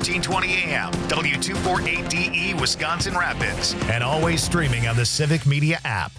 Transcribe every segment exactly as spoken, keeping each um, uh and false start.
thirteen twenty A M, W two forty-eight D E, Wisconsin Rapids, and always streaming on the Civic Media app.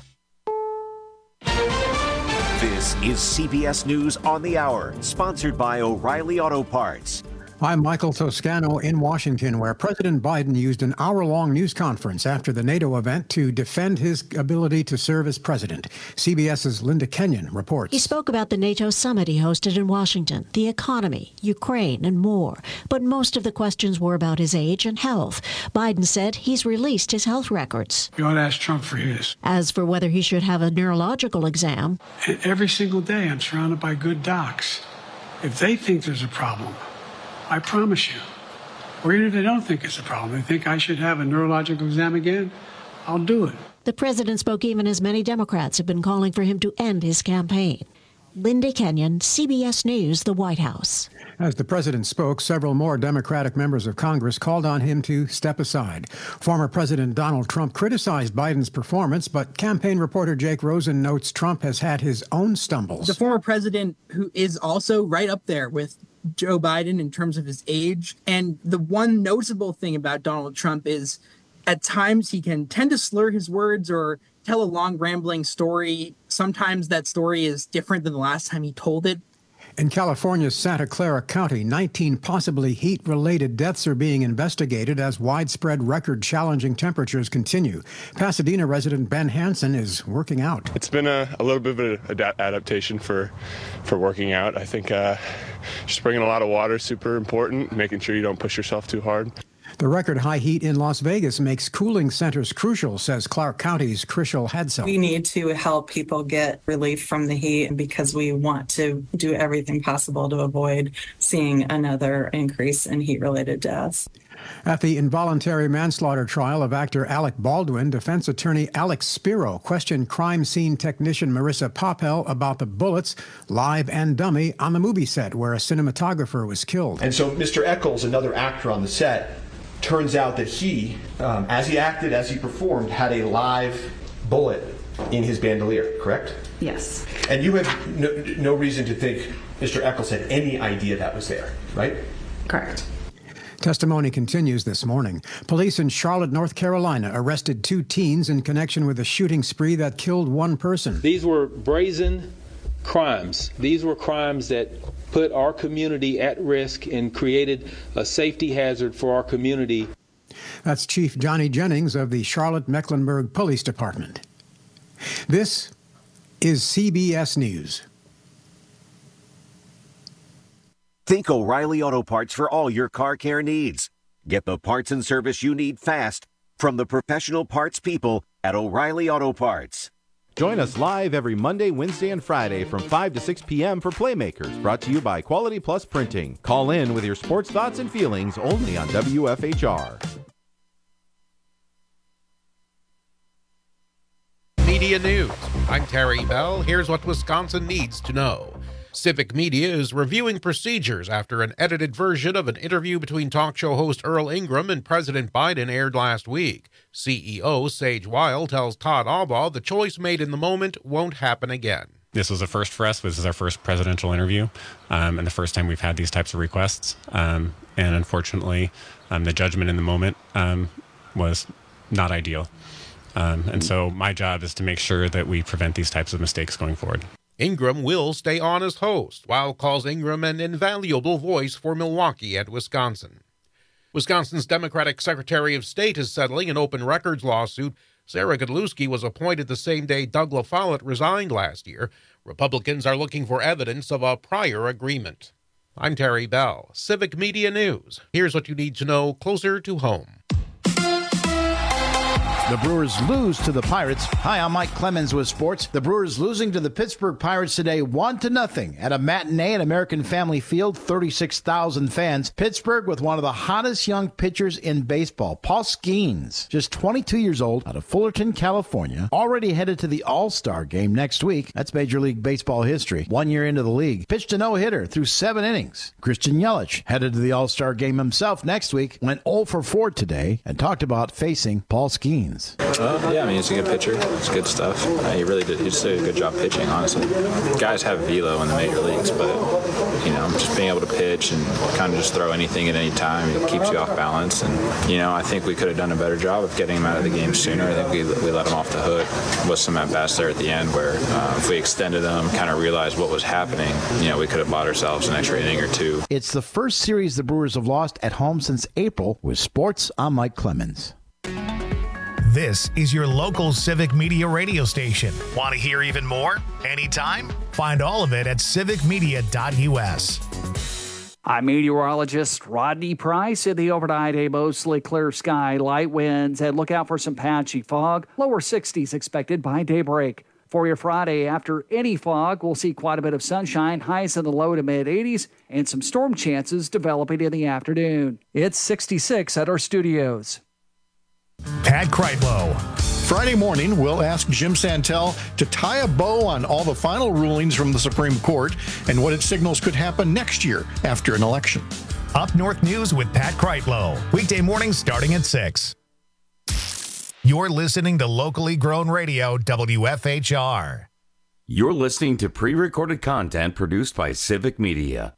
This is C B S News on the Hour, sponsored by O'Reilly Auto Parts. I'm Michael Toscano in Washington, where President Biden used an hour-long news conference after the NATO event to defend his ability to serve as president. CBS's Linda Kenyon reports. He spoke about the NATO summit he hosted in Washington, the economy, Ukraine, and more. But most of the questions were about his age and health. Biden said he's released his health records. You ought to ask Trump for his. As for whether he should have a neurological exam. Every single day I'm surrounded by good docs. If they think there's a problem, I promise you, or even if they don't think it's a problem, they think I should have a neurological exam again, I'll do it. The president spoke even as many Democrats have been calling for him to end his campaign. Linda Kenyon, C B S News, the White House. As the president spoke, several more Democratic members of Congress called on him to step aside. Former President Donald Trump criticized Biden's performance, but campaign reporter Jake Rosen notes Trump has had his own stumbles. The former president, who is also right up there with Joe Biden in terms of his age. And the one noticeable thing about Donald Trump is at times he can tend to slur his words or tell a long rambling story. Sometimes that story is different than the last time he told it. In California's Santa Clara County, nineteen possibly heat-related deaths are being investigated as widespread record-challenging temperatures continue. Pasadena resident Ben Hansen is working out. It's been a, a little bit of an ad- adaptation for, for working out. I think uh, just bringing a lot of water is super important, making sure you don't push yourself too hard. The record high heat in Las Vegas makes cooling centers crucial, says Clark County's Krishel Hadsell. We need to help people get relief from the heat because we want to do everything possible to avoid seeing another increase in heat-related deaths. At the involuntary manslaughter trial of actor Alec Baldwin, defense attorney Alex Spiro questioned crime scene technician Marissa Poppel about the bullets, live and dummy, on the movie set where a cinematographer was killed. And so Mister Eccles, another actor on the set, turns out that he, um, as he acted, as he performed, had a live bullet in his bandolier, correct? Yes. And you have no, no reason to think Mister Eccles had any idea that was there, right? Correct. Testimony continues this morning. Police in Charlotte, North Carolina, arrested two teens in connection with a shooting spree that killed one person. These were brazen crimes. These were crimes that put our community at risk and created a safety hazard for our community. That's Chief Johnny Jennings of the Charlotte-Mecklenburg Police Department. This is C B S News. Think O'Reilly Auto Parts for all your car care needs. Get the parts and service you need fast from the professional parts people at O'Reilly Auto Parts. Join us live every Monday, Wednesday, and Friday from five to six p.m. for Playmakers, brought to you by Quality Plus Printing. Call in with your sports thoughts and feelings only on W F H R. Media News. I'm Terry Bell. Here's what Wisconsin needs to know. Civic Media is reviewing procedures after an edited version of an interview between talk show host Earl Ingram and President Biden aired last week. C E O Sage Weil tells Todd Albaugh the choice made in the moment won't happen again. This was a first for us. This is our first presidential interview, um, and the first time we've had these types of requests. Um, and unfortunately, um, the judgment in the moment um, was not ideal. Um, and so my job is to make sure that we prevent these types of mistakes going forward. Ingram will stay on as host, while calls Ingram an invaluable voice for Milwaukee and Wisconsin. Wisconsin's Democratic Secretary of State is settling an open records lawsuit. Sarah Godlewski was appointed the same day Doug LaFollette resigned last year. Republicans are looking for evidence of a prior agreement. I'm Terry Bell, Civic Media News. Here's what you need to know closer to home. The Brewers lose to the Pirates. Hi, I'm Mike Clemens with sports. The Brewers losing to the Pittsburgh Pirates today one to nothing at a matinee at American Family Field, thirty-six thousand fans. Pittsburgh with one of the hottest young pitchers in baseball, Paul Skeens, just twenty-two years old, out of Fullerton, California, already headed to the All-Star game next week. That's Major League Baseball history. One year into the league, pitched a no-hitter through seven innings. Christian Yelich headed to the All-Star game himself next week, went oh for four today, and talked about facing Paul Skeens. Well, yeah, I mean, he's a good pitcher. It's good stuff. Uh, he really did. He just did a good job pitching, honestly. Guys have velo in the major leagues, but you know, just being able to pitch and kind of just throw anything at any time. It keeps you off balance. And, you know, I think we could have done a better job of getting him out of the game sooner. I think we, we let him off the hook with some at-bats there at the end where uh, if we extended them, kind of realized what was happening, you know, we could have bought ourselves an extra inning or two. It's the first series the Brewers have lost at home since April. With sports, I'm Mike Clemens. This is your local Civic Media radio station. Want to hear even more? Anytime? Find all of it at civic media dot u s. I'm meteorologist Rodney Price. In the overnight, a mostly clear sky, light winds, and look out for some patchy fog. Lower sixties expected by daybreak. For your Friday, after any fog, we'll see quite a bit of sunshine, highs in the low to mid eighties, and some storm chances developing in the afternoon. It's sixty-six at our studios. Pat Kreitlow. Friday morning, we'll ask Jim Santel to tie a bow on all the final rulings from the Supreme Court and what it signals could happen next year after an election. Up North News with Pat Kreitlow. Weekday mornings starting at six. You're listening to locally grown radio, W F H R. You're listening to pre-recorded content produced by Civic Media.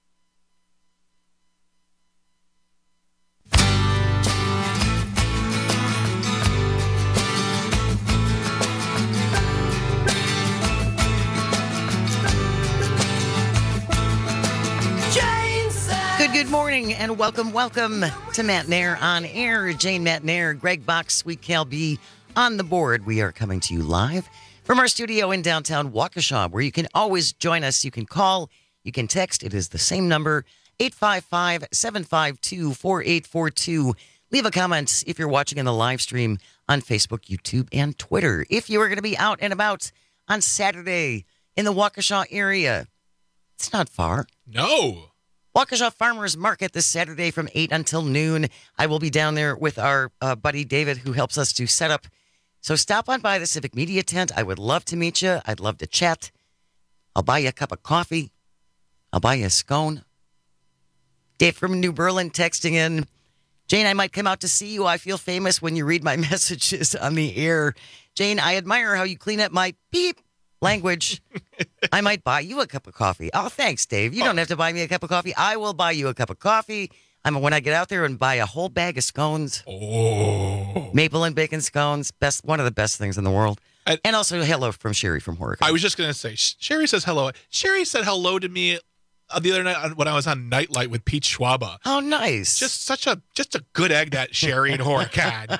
Good, good morning, and welcome, welcome to Matt Nair on Air. Jane Matt Nair, Greg Bach, Sweet Cal B on the board. We are coming to you live from our studio in downtown Waukesha, where you can always join us. You can call, you can text. It is the same number, eight five five, seven five two, four eight four two. Leave a comment if you're watching in the live stream on Facebook, YouTube, and Twitter. If you are going to be out and about on Saturday in the Waukesha area, it's not far. No. Waukesha Farmers Market this Saturday from eight until noon. I will be down there with our uh, buddy David, who helps us to set up. So stop on by the Civic Media tent. I would love to meet you. I'd love to chat. I'll buy you a cup of coffee. I'll buy you a scone. Dave from New Berlin texting in, Jane, I might come out to see you. I feel famous when you read my messages on the air. Jane, I admire how you clean up my beep language. I might buy you a cup of coffee. Oh, thanks, Dave. You don't have to buy me a cup of coffee. I will buy you a cup of coffee. I'm when I get out there and buy a whole bag of scones. Oh. Maple and bacon scones. Best, one of the best things in the world. I, and also hello from Sherry from Horicon. I was just going to say, Sherry says hello. Sherry said hello to me the other night when I was on Nightlight with Pete Schwaba. Oh, nice. Just such a just a good egg, that Sherry and Horicon.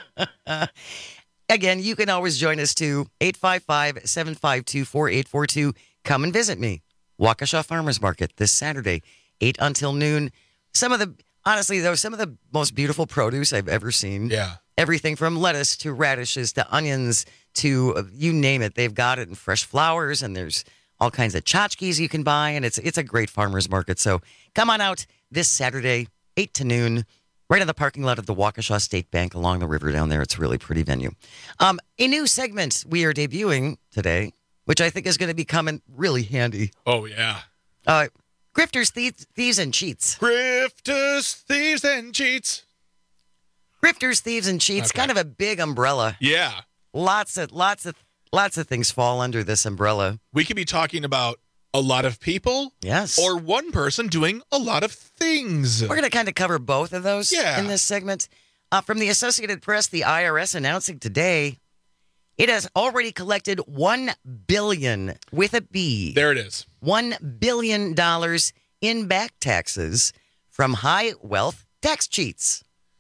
Again, you can always join us too. eight five five, seven five two, four eight four two. Come and visit me. Waukesha Farmers Market this Saturday, eight until noon. Some of the, honestly, though, some of the most beautiful produce I've ever seen. Yeah. Everything from lettuce to radishes to onions to uh, you name it. They've got it in fresh flowers, and there's all kinds of tchotchkes you can buy, and it's it's a great farmers market. So come on out this Saturday, eight to noon. Right in the parking lot of the Waukesha State Bank along the river down there. It's a really pretty venue. Um, a new segment we are debuting today, which I think is going to be coming really handy. Oh, yeah. Uh, Grifters, thieves, thieves, and cheats. Grifters, thieves, and cheats. Grifters, thieves, and cheats. Okay. Kind of a big umbrella. Yeah. Lots of, lots of, lots of things fall under this umbrella. We could be talking about a lot of people, yes, or one person doing a lot of things. We're going to kind of cover both of those yeah. in this segment. Uh, from the Associated Press, the I R S announcing today it has already collected one billion dollars with a B. There it is. one billion dollars in back taxes from high wealth tax cheats.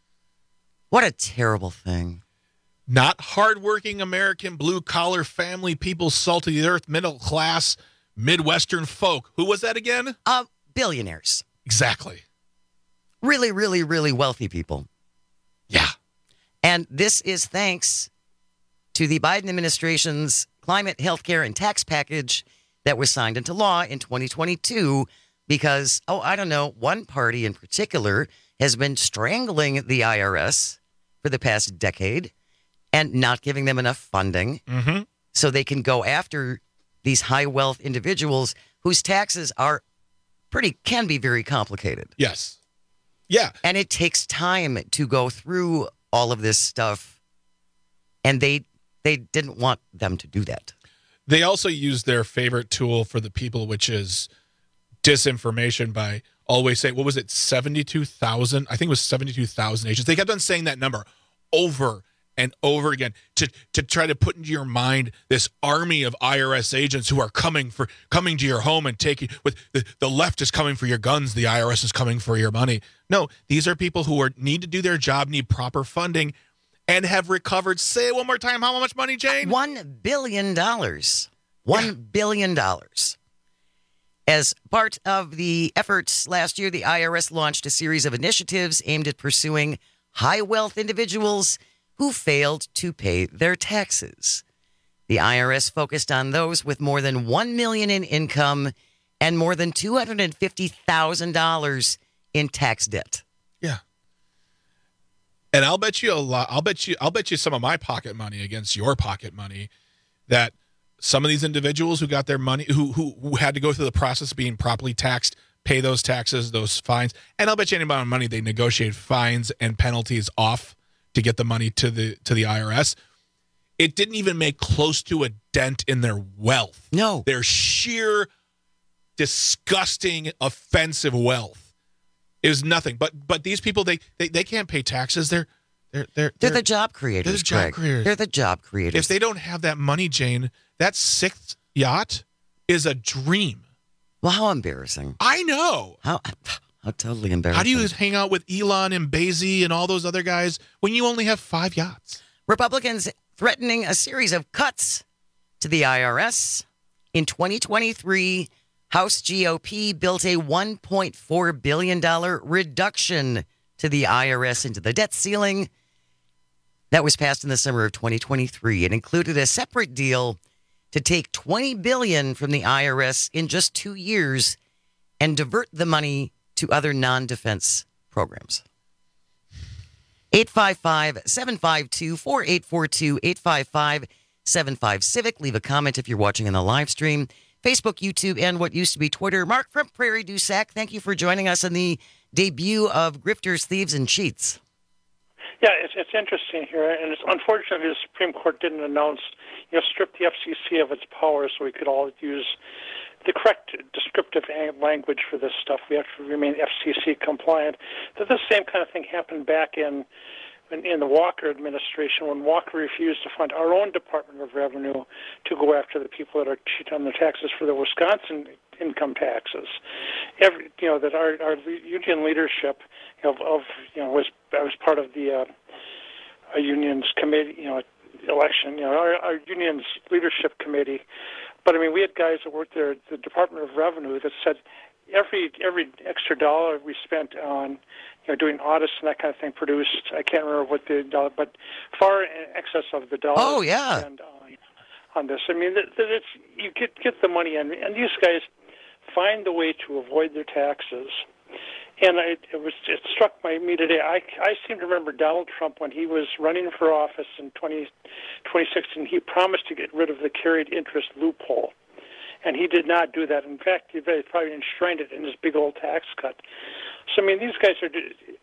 What a terrible thing. Not hardworking American blue-collar family people, salt of the earth, middle class, Midwestern folk. Who was that again? Uh, billionaires. Exactly. Really, really, really wealthy people. Yeah. And this is thanks to the Biden administration's climate, healthcare, and tax package that was signed into law in twenty twenty-two because, oh, I don't know, one party in particular has been strangling the I R S for the past decade and not giving them enough funding mm-hmm. so they can go after these high wealth individuals whose taxes are pretty, can be very complicated. Yes. Yeah. And it takes time to go through all of this stuff. And they they didn't want them to do that. They also use their favorite tool for the people, which is disinformation by always saying, what was it, seventy-two thousand? I think it was seventy-two thousand agents. They kept on saying that number over and over again to to try to put into your mind this army of I R S agents who are coming for coming to your home and taking with the, the left is coming for your guns, the I R S is coming for your money. No, these are people who are need to do their job, need proper funding, and have recovered. Say it one more time. How much money, Jane? One billion dollars. One yeah. billion dollars. As part of the efforts last year, the I R S launched a series of initiatives aimed at pursuing high wealth individuals who failed to pay their taxes. The I R S focused on those with more than one million dollars in income and more than two hundred fifty thousand dollars in tax debt. Yeah. And I'll bet you a lot. I'll bet you. I'll bet you some of my pocket money against your pocket money that some of these individuals who got their money, who who, who had to go through the process of being properly taxed, pay those taxes, those fines, and I'll bet you any amount of money they negotiate fines and penalties off to get the money to the to the I R S. It didn't even make close to a dent in their wealth. No. Their sheer, disgusting, offensive wealth is nothing. But but these people, they they, they can't pay taxes. They're they're they're they're, they're the job creators. They're the job Greg. creators. They're the job creators. If they don't have that money, Jane, that sixth yacht is a dream. Well, how embarrassing. I know. How How totally embarrassing. How do you hang out with Elon and Bezos and all those other guys when you only have five yachts? Republicans threatening a series of cuts to the I R S. In twenty twenty-three, House G O P built a one point four billion dollars reduction to the I R S into the debt ceiling. That was passed in the summer of twenty twenty-three. It included a separate deal to take twenty billion dollars from the I R S in just two years and divert the money to other non-defense programs. eight five five, seven five two, four eight four two, eight five five, seven five Civic. Leave a comment if you're watching on the live stream. Facebook, YouTube, and what used to be Twitter. Mark from Prairie du Sac, thank you for joining us on the debut of Grifters, Thieves, and Cheats. Yeah, it's it's interesting here, and it's unfortunately the Supreme Court didn't announce, you know, strip the F C C of its powers so we could all use the correct descriptive language for this stuff. We have to remain F C C compliant. That the same kind of thing happened back in, in in the Walker administration when Walker refused to fund our own Department of Revenue to go after the people that are cheating on their taxes for the Wisconsin income taxes. Every you know that our our union leadership of, of you know was I was part of the uh, a union's committee you know election you know our, our union's leadership committee. But I mean, we had guys that worked there at the Department of Revenue that said every every extra dollar we spent on, you know, doing audits and that kind of thing produced. I can't remember what the dollar, but far in excess of the dollar. Oh yeah. Spent on, on this, I mean, that, that it's you get get the money in, and these guys find the way to avoid their taxes. And I, it was it struck my, me today. I, I seem to remember Donald Trump when he was running for office in twenty sixteen. He promised to get rid of the carried interest loophole, and he did not do that. In fact, he probably enshrined it in his big old tax cut. So I mean, these guys are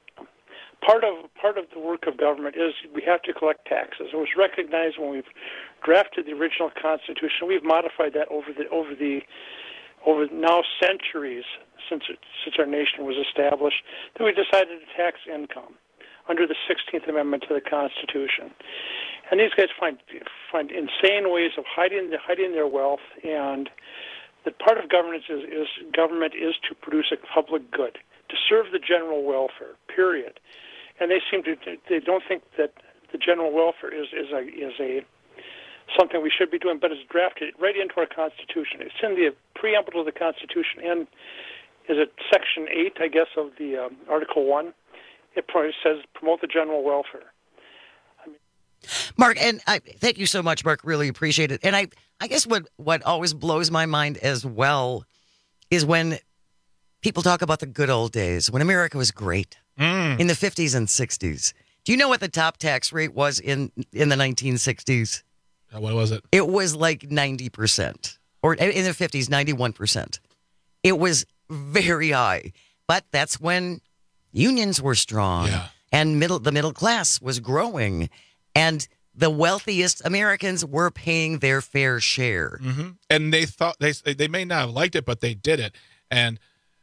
part of part of the work of government is we have to collect taxes. It was recognized when we've drafted the original Constitution. We've modified that over the over the over now centuries. Since it, since our nation was established, that we decided to tax income under the sixteenth Amendment to the Constitution. And these guys find find insane ways of hiding the, hiding their wealth. And that part of governance is, is government is to produce a public good, to serve the general welfare. Period. And they seem to they don't think that the general welfare is is a is a something we should be doing, but it's drafted right into our Constitution. It's in the preamble to the Constitution, and is it Section eight, I guess, of the um, Article one? It probably says promote the general welfare. I mean, Mark, and I thank you so much, Mark. Really appreciate it. And I, I guess what, what always blows my mind as well is when people talk about the good old days, when America was great mm. in the fifties and sixties. Do you know what the top tax rate was in, in the nineteen sixties? Uh, what was it? It was like ninety percent. Or in the fifties, ninety-one percent. It was very high, but that's when unions were strong yeah. and middle the middle class was growing, and the wealthiest Americans were paying their fair share. Mm-hmm. And they thought they they may not have liked it, but they did it. And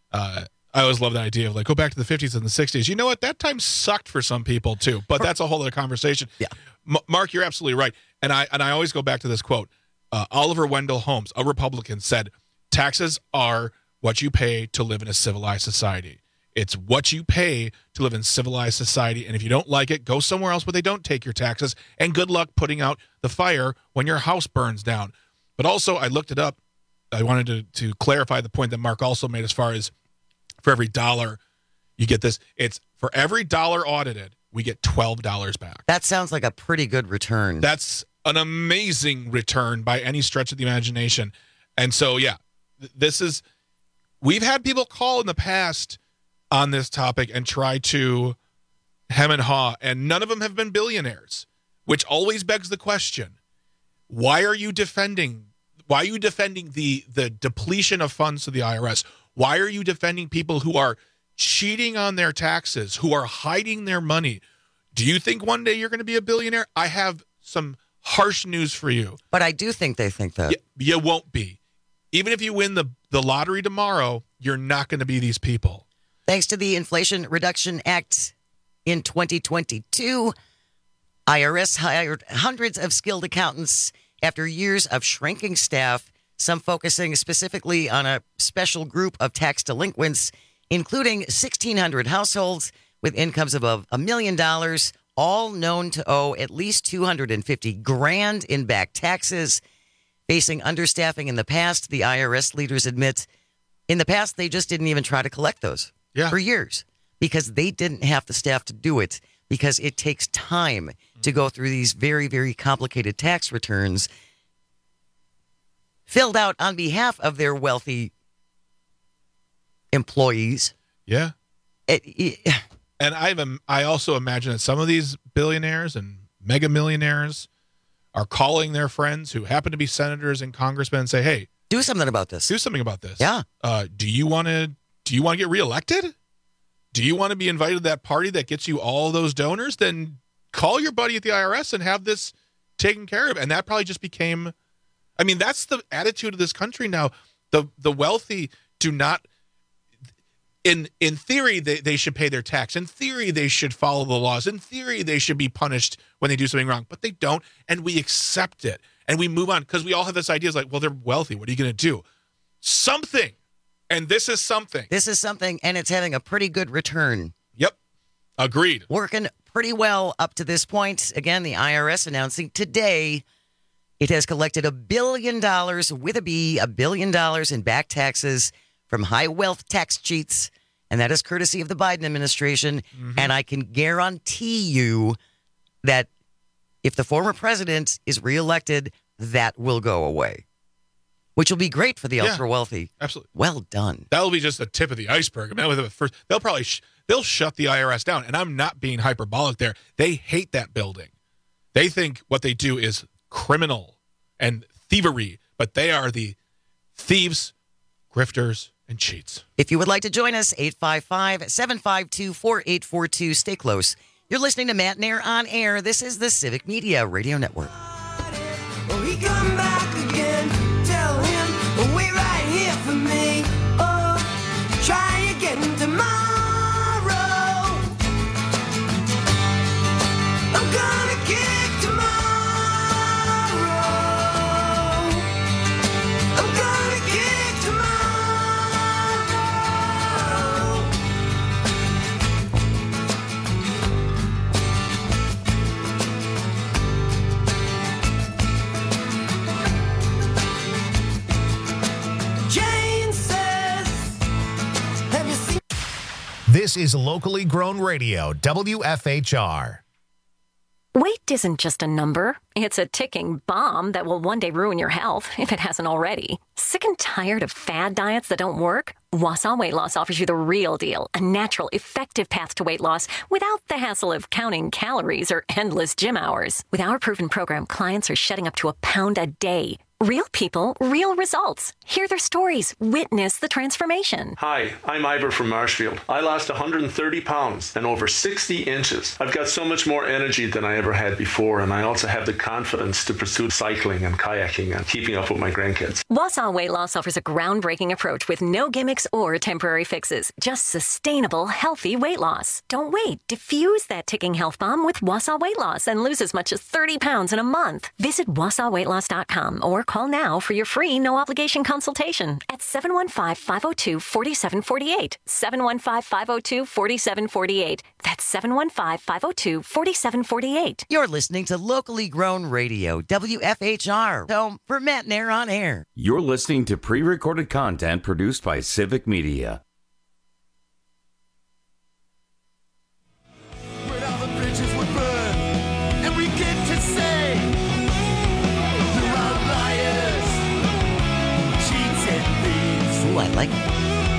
Uh, I always love that idea of like, go back to the fifties and the sixties. You know what? That time sucked for some people too, but that's a whole other conversation. Yeah. M- Mark, you're absolutely right. And I and I always go back to this quote. Uh, Oliver Wendell Holmes, a Republican, said, taxes are what you pay to live in a civilized society. It's what you pay to live in civilized society. And if you don't like it, go somewhere else where they don't take your taxes. And good luck putting out the fire when your house burns down. But also, I looked it up. I wanted to, to clarify the point that Mark also made as far as for every dollar you get this. It's for every dollar audited, we get twelve dollars back. That sounds like a pretty good return. That's an amazing return by any stretch of the imagination. And so, yeah, th- this is, we've had people call in the past on this topic and try to hem and haw, and none of them have been billionaires, which always begs the question, why are you defending, why are you defending the, the depletion of funds to the I R S? Why are you defending people who are cheating on their taxes, who are hiding their money? Do you think one day you're going to be a billionaire? I have some harsh news for you. But I do think they think that. You, you won't be. Even if you win the, the lottery tomorrow, you're not going to be these people. Thanks to the Inflation Reduction Act in twenty twenty-two, I R S hired hundreds of skilled accountants after years of shrinking staff, some focusing specifically on a special group of tax delinquents, including sixteen hundred households with incomes above a million dollars, all known to owe at least two hundred fifty grand in back taxes. Facing understaffing in the past, the I R S leaders admit in the past they just didn't even try to collect those yeah. for years because they didn't have the staff to do it, because it takes time to go through these very, very complicated tax returns filled out on behalf of their wealthy employees. Yeah. It, it, and I've, I also imagine that some of these billionaires and mega millionaires are calling their friends who happen to be senators and congressmen and say, hey, do something about this. Do something about this. Yeah. Uh, do you want to, do you want to get reelected? Do you want to be invited to that party that gets you all those donors? Then call your buddy at the I R S and have this taken care of. And that probably just became, I mean, that's the attitude of this country now. The the wealthy do not, in in theory, they, they should pay their tax. In theory, they should follow the laws. In theory, they should be punished when they do something wrong. But they don't, and we accept it. And we move on because we all have this idea. It's like, well, they're wealthy. What are you going to do? Something. And this is something. This is something, and it's having a pretty good return. Yep. Agreed. Working pretty well up to this point. Again, the I R S announcing today it has collected a billion dollars with a B, a billion dollars in back taxes from high wealth tax cheats. And that is courtesy of the Biden administration. Mm-hmm. And I can guarantee you that if the former president is reelected, that will go away, which will be great for the yeah, ultra wealthy. Absolutely. Well done. That'll be just the tip of the iceberg. I mean, the first, they'll probably sh- they'll shut the I R S down. And I'm not being hyperbolic there. They hate that building. They think what they do is criminal and thievery, but they are the thieves, grifters, and cheats. If you would like to join us, eight five five, seven five two, four eight four two. Stay close. You're listening to Matt Nair on Air. This is the Civic Media Radio Network. Oh, he come back again. Tell him, wait right here for me. Oh, try again tomorrow. I'm gonna kick tomorrow. I'm gonna kick tomorrow. Jane says, have you seen? This is locally grown radio, W F H R. Weight isn't just a number. It's a ticking bomb that will one day ruin your health, if it hasn't already. Sick and tired of fad diets that don't work? Wausau Weight Loss offers you the real deal, a natural, effective path to weight loss without the hassle of counting calories or endless gym hours. With our proven program, clients are shedding up to a pound a day. Real people, real results. Hear their stories. Witness the transformation. Hi, I'm Ivor from Marshfield. I lost one hundred thirty pounds and over sixty inches. I've got so much more energy than I ever had before, and I also have the confidence to pursue cycling and kayaking and keeping up with my grandkids. Wausau Weight Loss offers a groundbreaking approach with no gimmicks or temporary fixes. Just sustainable, healthy weight loss. Don't wait. Diffuse that ticking health bomb with Wausau Weight Loss and lose as much as thirty pounds in a month. Visit wausau weight loss dot com or call now for your free no-obligation consultation at seven one five, five oh two, four seven four eight. seven one five, five oh two, four seven four eight. That's seven one five, five oh two, four seven four eight. You're listening to Locally Grown Radio, W F H R, home for Matt Nair on Air. You're listening to pre-recorded content produced by Civic Media. I like it.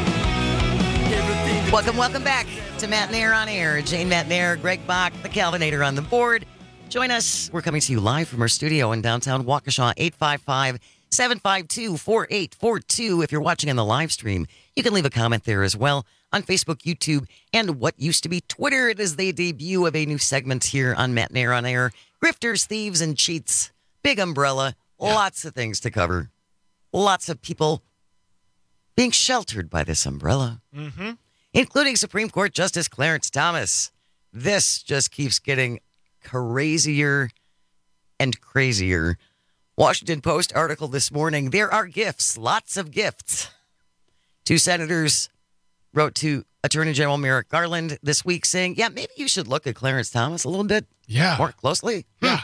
Welcome, welcome back to Matt Nair on Air. Jane Matt Nair, Greg Bach, the Calvinator on the board. Join us. We're coming to you live from our studio in downtown Waukesha, eight five five, seven five two, four eight four two. If you're watching on the live stream, you can leave a comment there as well on Facebook, YouTube, and what used to be Twitter. It is the debut of a new segment here on Matt Nair on Air. Grifters, thieves, and cheats. Big umbrella. Yeah. Lots of things to cover. Lots of people being sheltered by this umbrella, mm-hmm. including Supreme Court Justice Clarence Thomas. This just keeps getting crazier and crazier. Washington Post article this morning, there are gifts, lots of gifts. Two senators wrote to Attorney General Merrick Garland this week saying, yeah, maybe you should look at Clarence Thomas a little bit yeah. more closely. Yeah.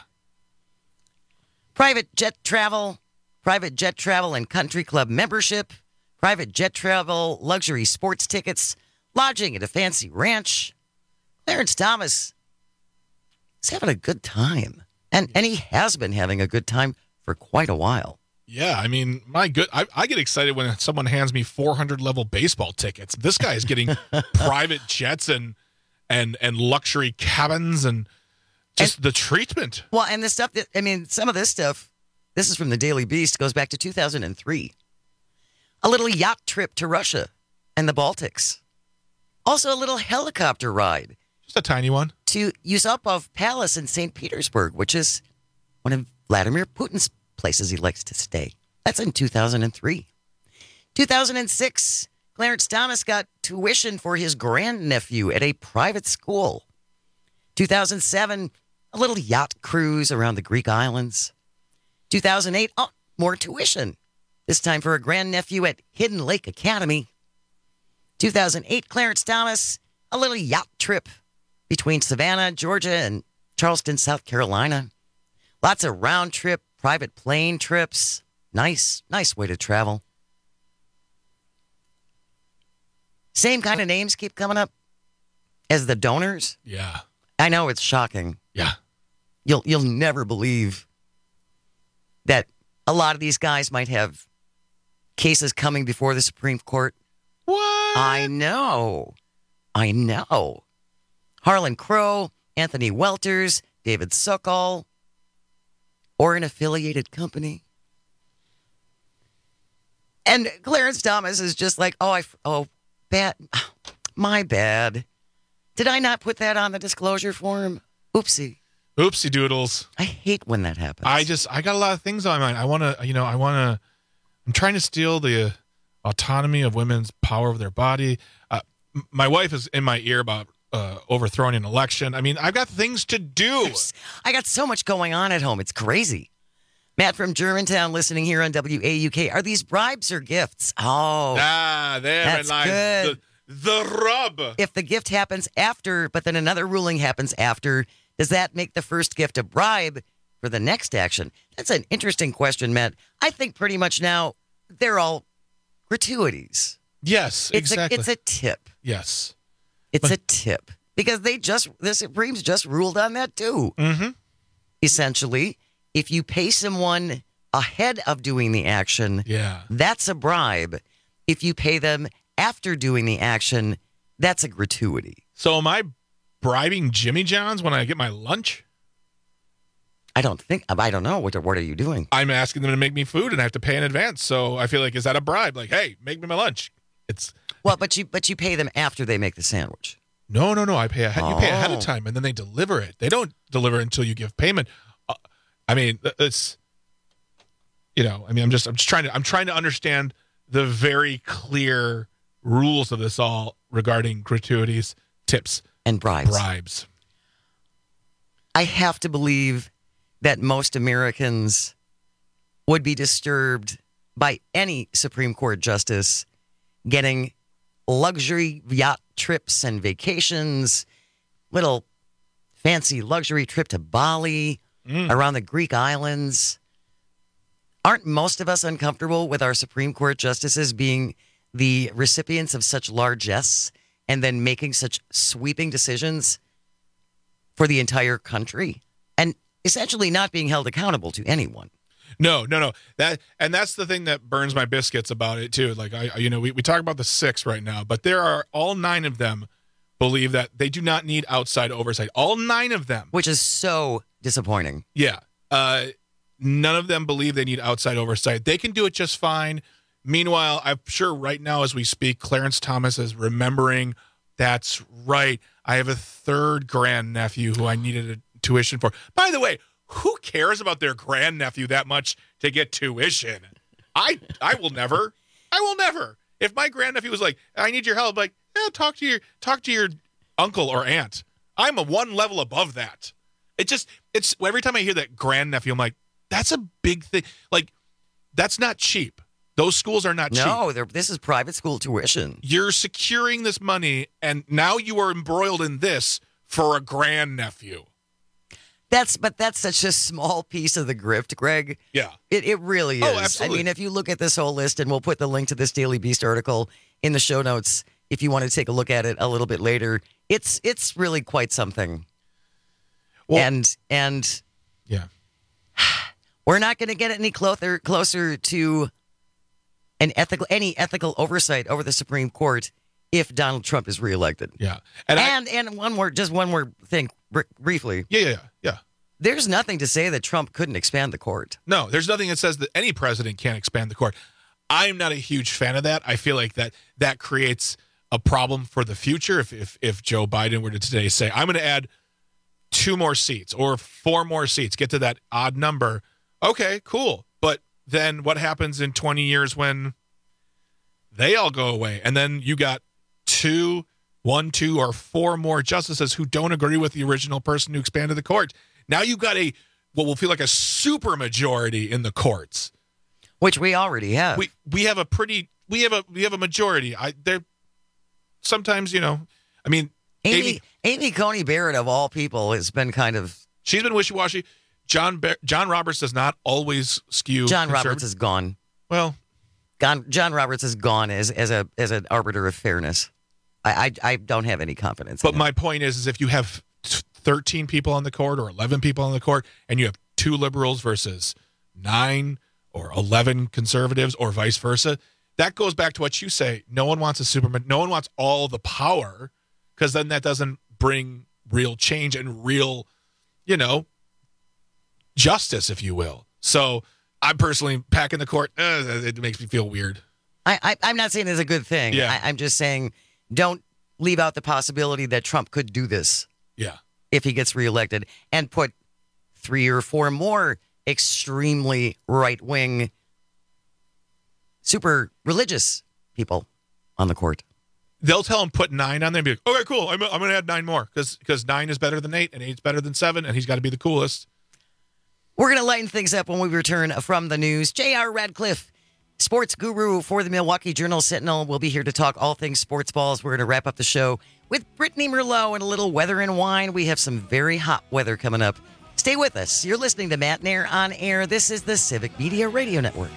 Private jet travel, private jet travel and country club membership, private jet travel, luxury sports tickets, lodging at a fancy ranch. Clarence Thomas is having a good time. And and he has been having a good time for quite a while. Yeah, I mean, my good, I, I get excited when someone hands me four hundred level baseball tickets. This guy is getting private jets and and and luxury cabins and just and, the treatment. Well, and the stuff that, I mean, some of this stuff, this is from the Daily Beast, goes back to two thousand three. A little yacht trip to Russia and the Baltics. Also a little helicopter ride. Just a tiny one. To Yusupov Palace in Saint Petersburg, which is one of Vladimir Putin's places he likes to stay. That's in two thousand three. two thousand six, Clarence Thomas got tuition for his grandnephew at a private school. two thousand seven, a little yacht cruise around the Greek islands. two thousand eight, oh, more tuition. This time for a grandnephew at Hidden Lake Academy. two thousand eight, Clarence Thomas, a little yacht trip between Savannah, Georgia, and Charleston, South Carolina. Lots of round trip, private plane trips. Nice, nice way to travel. Same kind of names keep coming up as the donors. Yeah. I know it's shocking. Yeah. You'll you'll never believe that a lot of these guys might have cases coming before the Supreme Court. What? I know. I know. Harlan Crow, Anthony Welters, David Sokol, or an affiliated company. And Clarence Thomas is just like, oh, I, oh, bad, my bad. Did I not put that on the disclosure form? Oopsie. Oopsie doodles. I hate when that happens. I just, I got a lot of things on my mind. I want to, you know, I want to, I'm trying to steal the autonomy of women's power of their body. Uh, m- my wife is in my ear about uh, overthrowing an election. I mean, I've got things to do. I got so much going on at home. It's crazy. Matt from Germantown listening here on W A U K. Are these bribes or gifts? Oh. Ah, therein lies the, the rub. If the gift happens after, but then another ruling happens after, does that make the first gift a bribe for the next action? That's an interesting question, Matt. I think pretty much now they're all gratuities. Yes, it's exactly. A, it's a tip. Yes. It's a tip. Because they just, the Supremes just ruled on that too. Mm-hmm. Essentially, if you pay someone ahead of doing the action, yeah. that's a bribe. If you pay them after doing the action, that's a gratuity. So am I bribing Jimmy John's when I get my lunch? I don't think, I don't know. What, what are you doing? I'm asking them to make me food and I have to pay in advance. So I feel like, is that a bribe? Like, hey, make me my lunch. It's Well, but you but you pay them after they make the sandwich. No, no, no. I pay ahead. Oh. You pay ahead of time and then they deliver it. They don't deliver it until you give payment. Uh, I mean, it's, you know, I mean, I'm just, I'm just trying to, I'm trying to understand the very clear rules of this all regarding gratuities, tips, and bribes. Bribes. I have to believe that most Americans would be disturbed by any Supreme Court justice getting luxury yacht trips and vacations, little fancy luxury trip to Bali, mm. around the Greek islands. Aren't most of us uncomfortable with our Supreme Court justices being the recipients of such largesse and then making such sweeping decisions for the entire country and essentially not being held accountable to anyone? No, no, no. That and that's the thing that burns my biscuits about it too. Like I, you know, we, we talk about the six right now, but there are all nine of them believe that they do not need outside oversight. All nine of them, which is so disappointing. Yeah, uh, none of them believe they need outside oversight. They can do it just fine. Meanwhile, I'm sure right now as we speak, Clarence Thomas is remembering. That's right. I have a third grandnephew who I needed a tuition for. By the way, who cares about their grandnephew that much to get tuition? I I will never. I will never. If my grandnephew was like, I need your help, I'm like, yeah, talk to your talk to your uncle or aunt. I'm a one level above that. It just it's every time I hear that grandnephew, I'm like, that's a big thing. Like, that's not cheap. Those schools are not cheap. No, this is private school tuition. You're securing this money, and now you are embroiled in this for a grandnephew. That's but that's such a small piece of the grift, Greg. Yeah. It it really is. Oh, absolutely. I mean, if you look at this whole list, and we'll put the link to this Daily Beast article in the show notes if you want to take a look at it a little bit later. It's it's really quite something. Well, and and yeah. We're not going to get any closer closer to an ethical any ethical oversight over the Supreme Court if Donald Trump is reelected. Yeah. And and, and one more just one more thing br- briefly. Yeah, yeah, yeah. There's nothing to say that Trump couldn't expand the court. No, there's nothing that says that any president can't expand the court. I'm not a huge fan of that. I feel like that that creates a problem for the future if if, if Joe Biden were to today say, I'm going to add two more seats or four more seats, get to that odd number. Okay, cool. But then what happens in twenty years when they all go away? And then you got two, one, two, or four more justices who don't agree with the original person who expanded the court. Now you've got a what will feel like a super majority in the courts, which we already have. We we have a pretty we have a we have a majority. I there sometimes you know, I mean, Amy Amy, Amy Coney Barrett of all people has been kind of she's been wishy-washy. John Bar- John Roberts does not always skew. John Roberts is gone. Well, John, John Roberts is gone as as a as an arbiter of fairness. I I, I don't have any confidence. But in my point is, is if you have thirteen people on the court or eleven people on the court, and you have two liberals versus nine or eleven conservatives, or vice versa, that goes back to what you say. No one wants a Superman. No one wants all the power, because then that doesn't bring real change and real, you know, justice, if you will. So I'm personally packing the court. Uh, it makes me feel weird. I, I I'm not saying it's a good thing. Yeah. I, I'm just saying don't leave out the possibility that Trump could do this. Yeah. If he gets reelected and put three or four more extremely right-wing, super religious people on the court. They'll tell him put nine on there and be like, okay, cool. I'm, I'm going to add nine more because because nine is better than eight and eight's better than seven, and he's got to be the coolest. We're going to lighten things up when we return from the news. J R. Radcliffe, sports guru for the Milwaukee Journal-Sentinel, will be here to talk all things sports balls. We're going to wrap up the show with Brittany Merlot and a little weather and wine. We have some very hot weather coming up. Stay with us. You're listening to Matt Nair on Air. This is the Civic Media Radio Network.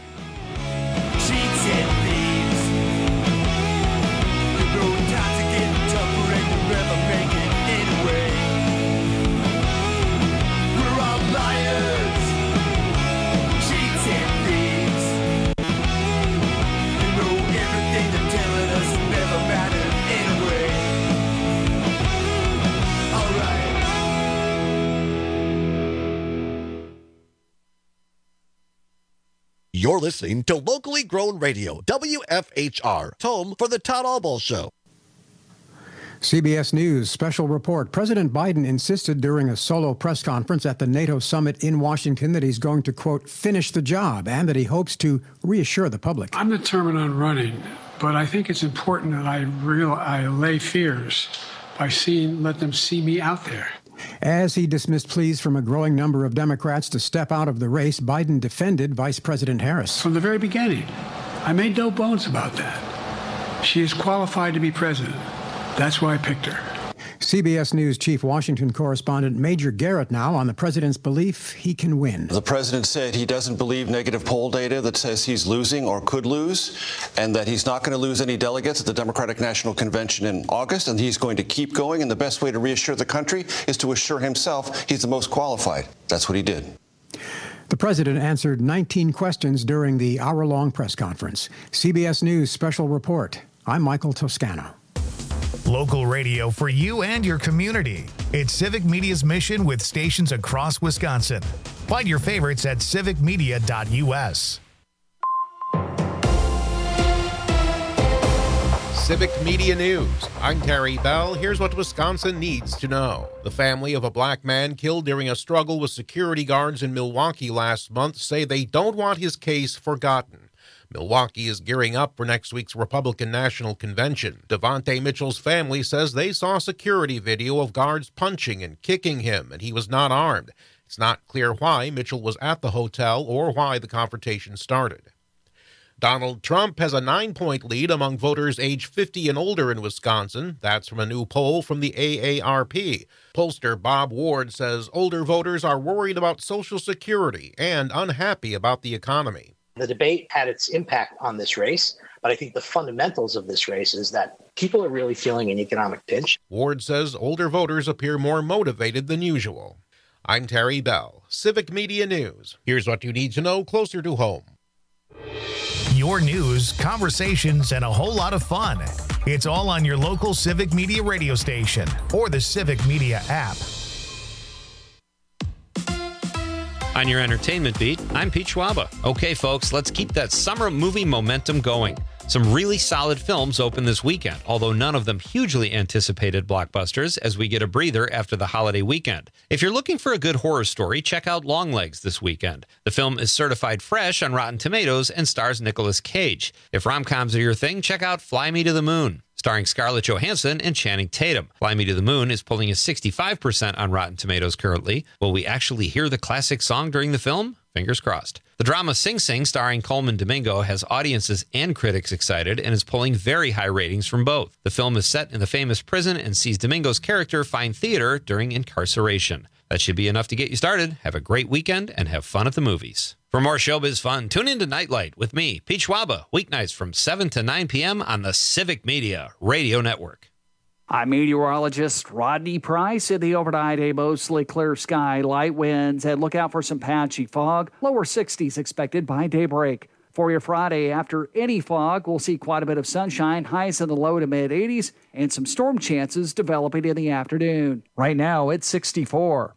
You're listening to Locally Grown Radio, W F H R, home for the Todd Albaugh Show. C B S News special report. President Biden insisted during a solo press conference at the NATO summit in Washington that he's going to, quote, finish the job, and that he hopes to reassure the public. I'm determined on running, but I think it's important that I real I allay fears by seeing, let them see me out there. As he dismissed pleas from a growing number of Democrats to step out of the race, Biden defended Vice President Harris. From the very beginning, I made no bones about that. She is qualified to be president. That's why I picked her. C B S News Chief Washington correspondent Major Garrett now on the president's belief he can win. The president said he doesn't believe negative poll data that says he's losing or could lose, and that he's not going to lose any delegates at the Democratic National Convention in August, and he's going to keep going. And the best way to reassure the country is to assure himself he's the most qualified. That's what he did. The president answered nineteen questions during the hour-long press conference. C B S News special report. I'm Michael Toscano. Local radio for you and your community. It's Civic Media's mission with stations across Wisconsin. Find your favorites at civic media dot U S. Civic Media News. I'm Terry Bell. Here's what Wisconsin needs to know. The family of a black man killed during a struggle with security guards in Milwaukee last month say they don't want his case forgotten. Milwaukee is gearing up for next week's Republican National Convention. Devontae Mitchell's family says they saw security video of guards punching and kicking him, and he was not armed. It's not clear why Mitchell was at the hotel or why the confrontation started. Donald Trump has a nine-point lead among voters age fifty and older in Wisconsin. That's from a new poll from the A A R P. Pollster Bob Ward says older voters are worried about Social Security and unhappy about the economy. The debate had its impact on this race, but I think the fundamentals of this race is that people are really feeling an economic pinch. Ward says older voters appear more motivated than usual. I'm Terry Bell, Civic Media News. Here's what you need to know closer to home. Your news, conversations, and a whole lot of fun. It's all on your local Civic Media radio station or the Civic Media app. On your entertainment beat, I'm Pete Schwaba. Okay, folks, let's keep that summer movie momentum going. Some really solid films open this weekend, although none of them hugely anticipated blockbusters as we get a breather after the holiday weekend. If you're looking for a good horror story, check out Longlegs this weekend. The film is certified fresh on Rotten Tomatoes and stars Nicolas Cage. If rom-coms are your thing, check out Fly Me to the Moon, starring Scarlett Johansson and Channing Tatum. Fly Me to the Moon is pulling a sixty-five percent on Rotten Tomatoes currently. Will we actually hear the classic song during the film? Fingers crossed. The drama Sing Sing, starring Coleman Domingo, has audiences and critics excited and is pulling very high ratings from both. The film is set in the famous prison and sees Domingo's character find theater during incarceration. That should be enough to get you started. Have a great weekend and have fun at the movies. For more showbiz fun, tune in to Nightlight with me, Pete Schwaba, weeknights from seven to nine p.m. on the Civic Media Radio Network. I'm meteorologist Rodney Price. In the overnight, a mostly clear sky, light winds, and look out for some patchy fog. Lower sixties expected by daybreak. For your Friday, after any fog, we'll see quite a bit of sunshine, highs in the low to mid eighties, and some storm chances developing in the afternoon. Right now, it's sixty-four.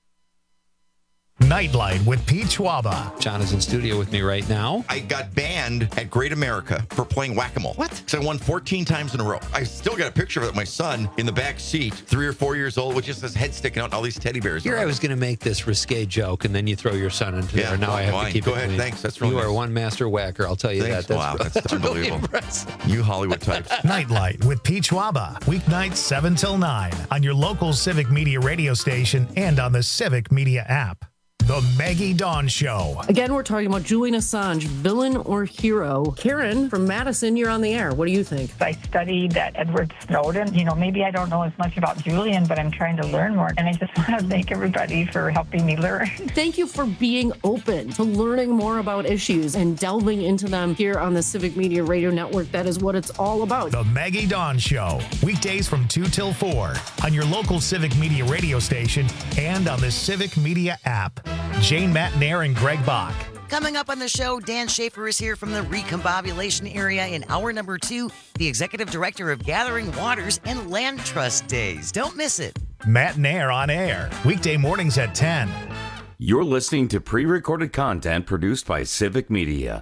Nightlight with Pete Schwaba. John is in studio with me right now. I got banned at Great America for playing whack-a-mole. What? Because I won fourteen times in a row. I still got a picture of it. My son in the back seat, three or four years old, with just his head sticking out and all these teddy bears. Here I was going to make this risque joke, and then you throw your son into yeah, there. Now well, I have fine. to keep Go it ahead. clean. Thanks. That's really You nice. are one master whacker. I'll tell you Thanks. that. That's, wow, that's, that's unbelievable. Really impressive. You Hollywood types. Nightlight with Pete Schwaba. Weeknights seven till nine on your local Civic Media radio station and on the Civic Media app. The Maggie Dawn Show. Again, we're talking about Julian Assange, villain or hero. Karen from Madison, you're on the air. What do you think? I studied that Edward Snowden. You know, maybe I don't know as much about Julian, but I'm trying to learn more. And I just want to thank everybody for helping me learn. Thank you for being open to learning more about issues and delving into them here on the Civic Media Radio Network. That is what it's all about. The Maggie Dawn Show. Weekdays from two till four on your local Civic Media radio station and on the Civic Media app. Jane Matnair and Greg Bach. Coming up on the show, Dan Schaefer is here from the Recombobulation area in hour number two, the executive director of Gathering Waters and Land Trust Days. Don't miss it. Matnair on air, weekday mornings at ten. You're listening to pre-recorded content produced by Civic Media.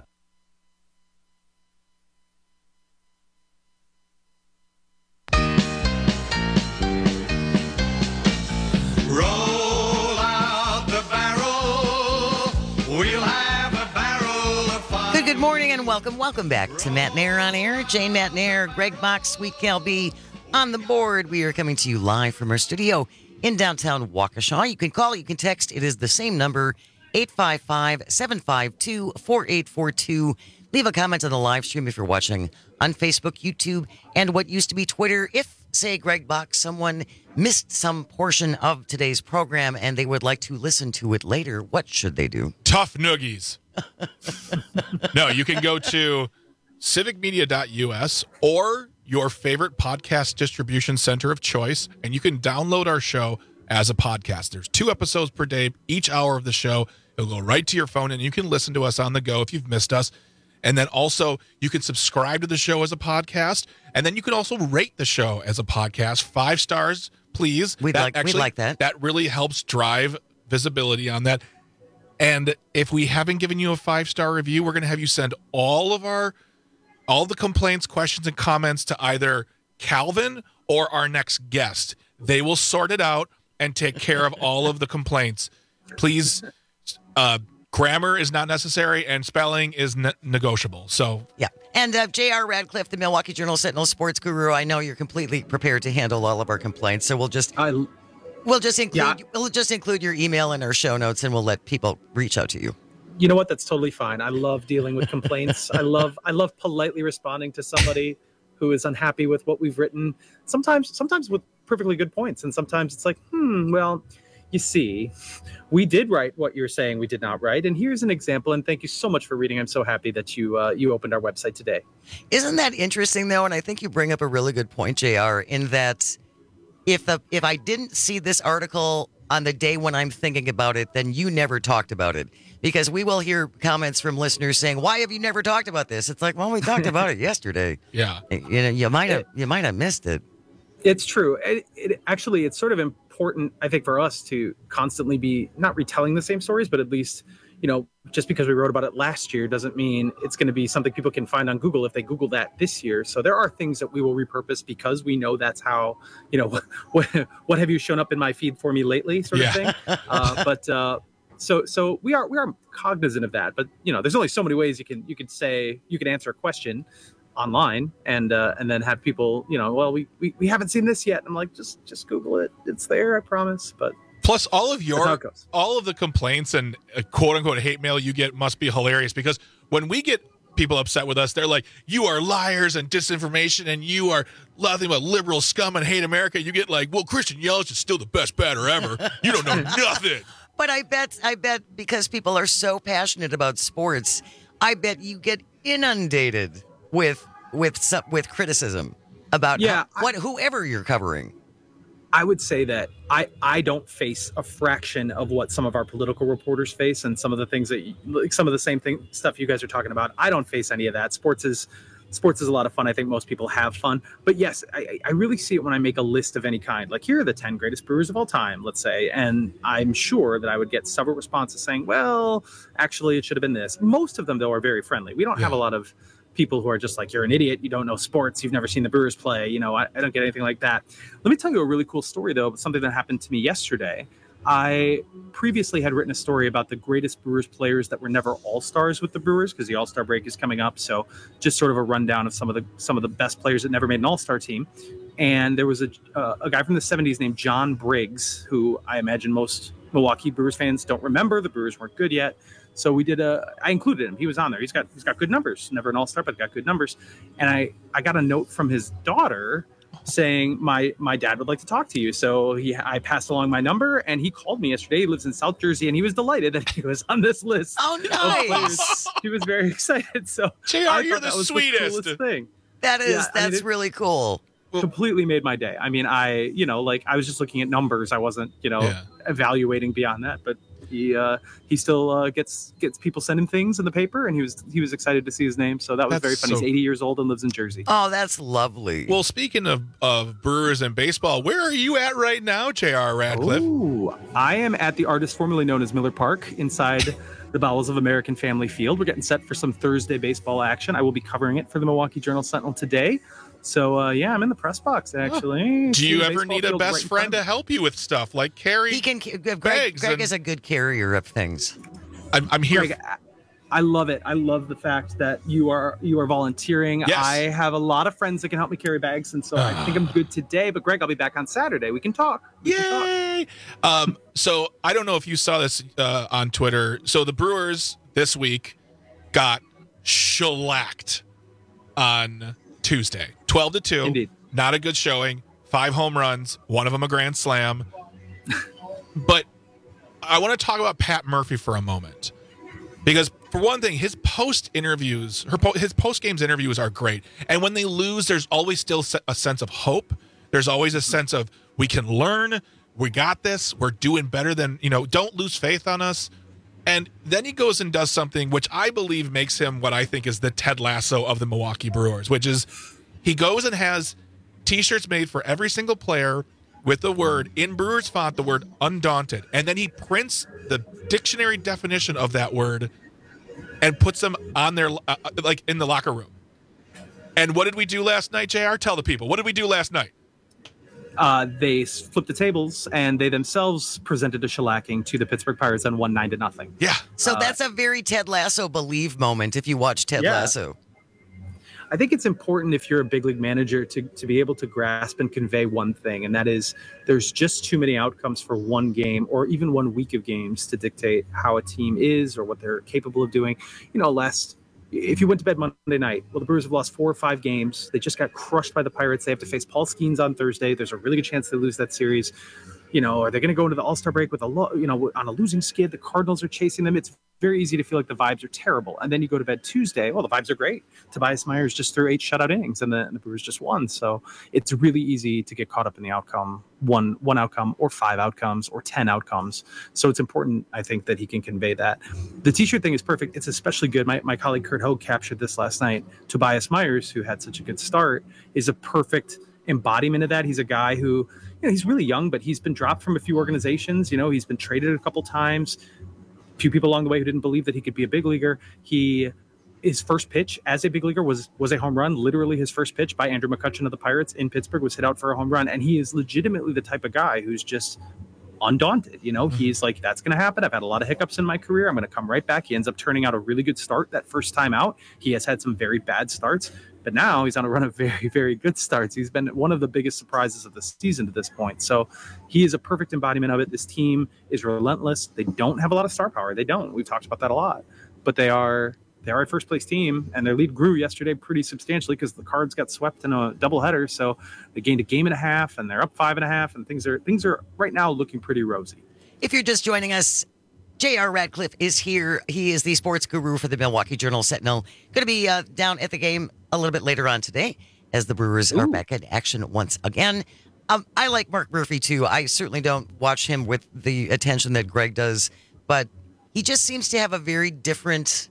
Roll out the barrel. We'll have a barrel of fun. Good, good morning and welcome, welcome back to Matt Nair on Air. Jane Matt Nair, Greg Box, Sweet Cal B on the board. We are coming to you live from our studio in downtown Waukesha. You can call, you can text. It is the same number, eight five five, seven five two, four eight four two. Leave a comment on the live stream if you're watching on Facebook, YouTube, and what used to be Twitter. If, say, Greg Box, someone missed some portion of today's program and they would like to listen to it later, what should they do? Tough noogies. No, you can go to civic media dot U S or your favorite podcast distribution center of choice, and you can download our show as a podcast. There's two episodes per day, each hour of the show. It'll go right to your phone, and you can listen to us on the go if you've missed us. And then also, you can subscribe to the show as a podcast, and then you can also rate the show as a podcast. Five stars, please. We'd, that like, actually, we'd like that. That really helps drive visibility on that. And if we haven't given you a five-star review, we're going to have you send all of our all the complaints, questions, and comments to either Calvin or our next guest. They will sort it out and take care of all of the complaints. Please, uh, grammar is not necessary and spelling is ne- negotiable. So yeah. And uh, J R Radcliffe, the Milwaukee Journal Sentinel sports guru, I know you're completely prepared to handle all of our complaints. So we'll just I, we'll just include yeah. we'll just include your email in our show notes, and we'll let people reach out to you. You know what? That's totally fine. I love dealing with complaints. I love I love politely responding to somebody who is unhappy with what we've written. Sometimes sometimes with perfectly good points, and sometimes it's like, hmm, well, you see, we did write what you're saying we did not write, and here's an example. And thank you so much for reading. I'm so happy that you uh, you opened our website today. Isn't that interesting though? And I think you bring up a really good point, J R, in that if the if I didn't see this article on the day when I'm thinking about it, then you never talked about it. Because we will hear comments from listeners saying, "Why have you never talked about this?" It's like, well, we talked about it yesterday. Yeah, you know, you might have you might have missed it. It's true. It, it actually, it's sort of important, I think, for us to constantly be not retelling the same stories, but at least, you know, just because we wrote about it last year doesn't mean it's going to be something people can find on Google if they Google that this year. So there are things that we will repurpose because we know that's how, you know, what what have you shown up in my feed for me lately, sort yeah. of thing. Uh, but uh, so so we are we are cognizant of that. But you know, there's only so many ways you can you can say you can answer a question online and uh, and then have people, you know, well, we, we we haven't seen this yet. I'm like, just just Google it. It's there, I promise. But plus, all of your all of the complaints and uh, quote unquote hate mail you get must be hilarious, because when we get people upset with us, they're like, you are liars and disinformation, and you are nothing but liberal scum and hate America. You get like, well, Christian Yelich is still the best batter ever. You don't know nothing. But I bet I bet because people are so passionate about sports, I bet you get inundated with with with criticism about yeah, how, what whoever you're covering. I would say that I, I don't face a fraction of what some of our political reporters face, and some of the things that like some of the same thing stuff you guys are talking about. I don't face any of that. Sports is sports is a lot of fun. I think most people have fun. But yes, I, I really see it when I make a list of any kind. Like, here are the ten greatest brewers of all time, let's say. And I'm sure that I would get several responses saying, well, actually, it should have been this. Most of them, though, are very friendly. We don't yeah. have a lot of people who are just like, you're an idiot, you don't know sports, you've never seen the Brewers play. You know, I, I don't get anything like that. Let me tell you a really cool story, though, something that happened to me yesterday. I previously had written a story about the greatest Brewers players that were never all-stars with the Brewers, because the all-star break is coming up. So just sort of a rundown of some of the some of the best players that never made an all-star team. And there was a uh, a guy from the seventies named John Briggs, who I imagine most Milwaukee Brewers fans don't remember. The Brewers weren't good yet. So we did a, I included him. He was on there. He's got, he's got good numbers. Never an all-star, but got good numbers. And I, I got a note from his daughter saying, my, my dad would like to talk to you. So he, I passed along my number, and he called me yesterday. He lives in South Jersey, and he was delighted that he was on this list. Oh, nice. He was very excited. So J R, you're the sweetest. The thing. That is, yeah, that's I mean, it, really cool. Completely made my day. I mean, I, you know, like I was just looking at numbers. I wasn't, you know, yeah. evaluating beyond that, but He uh, he still uh, gets gets people sending things in the paper, and he was he was excited to see his name. So that was That's very funny. so- He's eighty years old and lives in Jersey. Oh, that's lovely. Well, speaking of, of Brewers and baseball, where are you at right now, J R. Radcliffe? Ooh, I am at the artist formerly known as Miller Park inside the bowels of American Family Field. We're getting set for some Thursday baseball action. I will be covering it for the Milwaukee Journal-Sentinel today. So, uh, yeah, I'm in the press box, actually. Do you See the ever baseball need a field best right in friend front to of me. help you with stuff like carry? He can. Greg, bags Greg and- is a good carrier of things. I'm, I'm here. Greg, I- I love it. I love the fact that you are you are volunteering. Yes. I have a lot of friends that can help me carry bags, and so I think I'm good today. But Greg, I'll be back on Saturday. We can talk. We can talk. Yay! Um, so I don't know if you saw this uh, on Twitter. So the Brewers this week got shellacked on Tuesday, twelve to two. Indeed. Not a good showing. Five home runs, one of them a grand slam. But I want to talk about Pat Murphy for a moment. Because for one thing, his post interviews, her po- his post games interviews are great. And when they lose, there's always still se- a sense of hope. There's always a sense of we can learn, we got this, we're doing better than, you know, don't lose faith on us. And then he goes and does something which I believe makes him what I think is the Ted Lasso of the Milwaukee Brewers, which is he goes and has T-shirts made for every single player with the word in Brewers font, the word undaunted. And then he prints the dictionary definition of that word and puts them on their, uh, like in the locker room. And what did we do last night, J R? Tell the people. What did we do last night? Uh, they s- flipped the tables, and they themselves presented a shellacking to the Pittsburgh Pirates and won nine to nothing. Yeah. So Uh, that's a very Ted Lasso believe moment if you watch Ted Yeah. Lasso. I think it's important if you're a big league manager to, to be able to grasp and convey one thing, and that is there's just too many outcomes for one game or even one week of games to dictate how a team is or what they're capable of doing. You know, last if you went to bed Monday night, well, the Brewers have lost four or five games. They just got crushed by the Pirates. They have to face Paul Skeens on Thursday. There's a really good chance they lose that series. You know, are they going to go into the All-Star break with a lo- you know on a losing skid? The Cardinals are chasing them. It's very easy to feel like the vibes are terrible. And then you go to bed Tuesday. Well, the vibes are great. Tobias Myers just threw eight shutout innings, and the, and the Brewers just won. So it's really easy to get caught up in the outcome, one one outcome, or five outcomes, or ten outcomes. So it's important, I think, that he can convey that. The T-shirt thing is perfect. It's especially good. My my colleague Kurt Hogue captured this last night. Tobias Myers, who had such a good start, is a perfect embodiment of that. He's a guy who, you know, he's really young, but he's been dropped from a few organizations. You know, he's been traded a couple times. A few people along the way who didn't believe that he could be a big leaguer. He, his first pitch as a big leaguer was was a home run. Literally, his first pitch by Andrew McCutchen of the Pirates in Pittsburgh was hit out for a home run. And he is legitimately the type of guy who's just undaunted. You know, he's like, that's going to happen. I've had a lot of hiccups in my career. I'm going to come right back. He ends up turning out a really good start that first time out. He has had some very bad starts, but now he's on a run of very, very good starts. He's been one of the biggest surprises of the season to this point. So he is a perfect embodiment of it. This team is relentless. They don't have a lot of star power. They don't. We've talked about that a lot, but they are they are a first place team, and their lead grew yesterday pretty substantially because the Cards got swept in a doubleheader. So they gained a game and a half, and they're up five and a half, and things are things are right now looking pretty rosy. If you're just joining us, J R. Radcliffe is here. He is the sports guru for the Milwaukee Journal-Sentinel. Going to be uh, down at the game a little bit later on today as the Brewers Ooh. are back in action once again. Um, I like Mark Murphy, too. I certainly don't watch him with the attention that Greg does, but he just seems to have a very different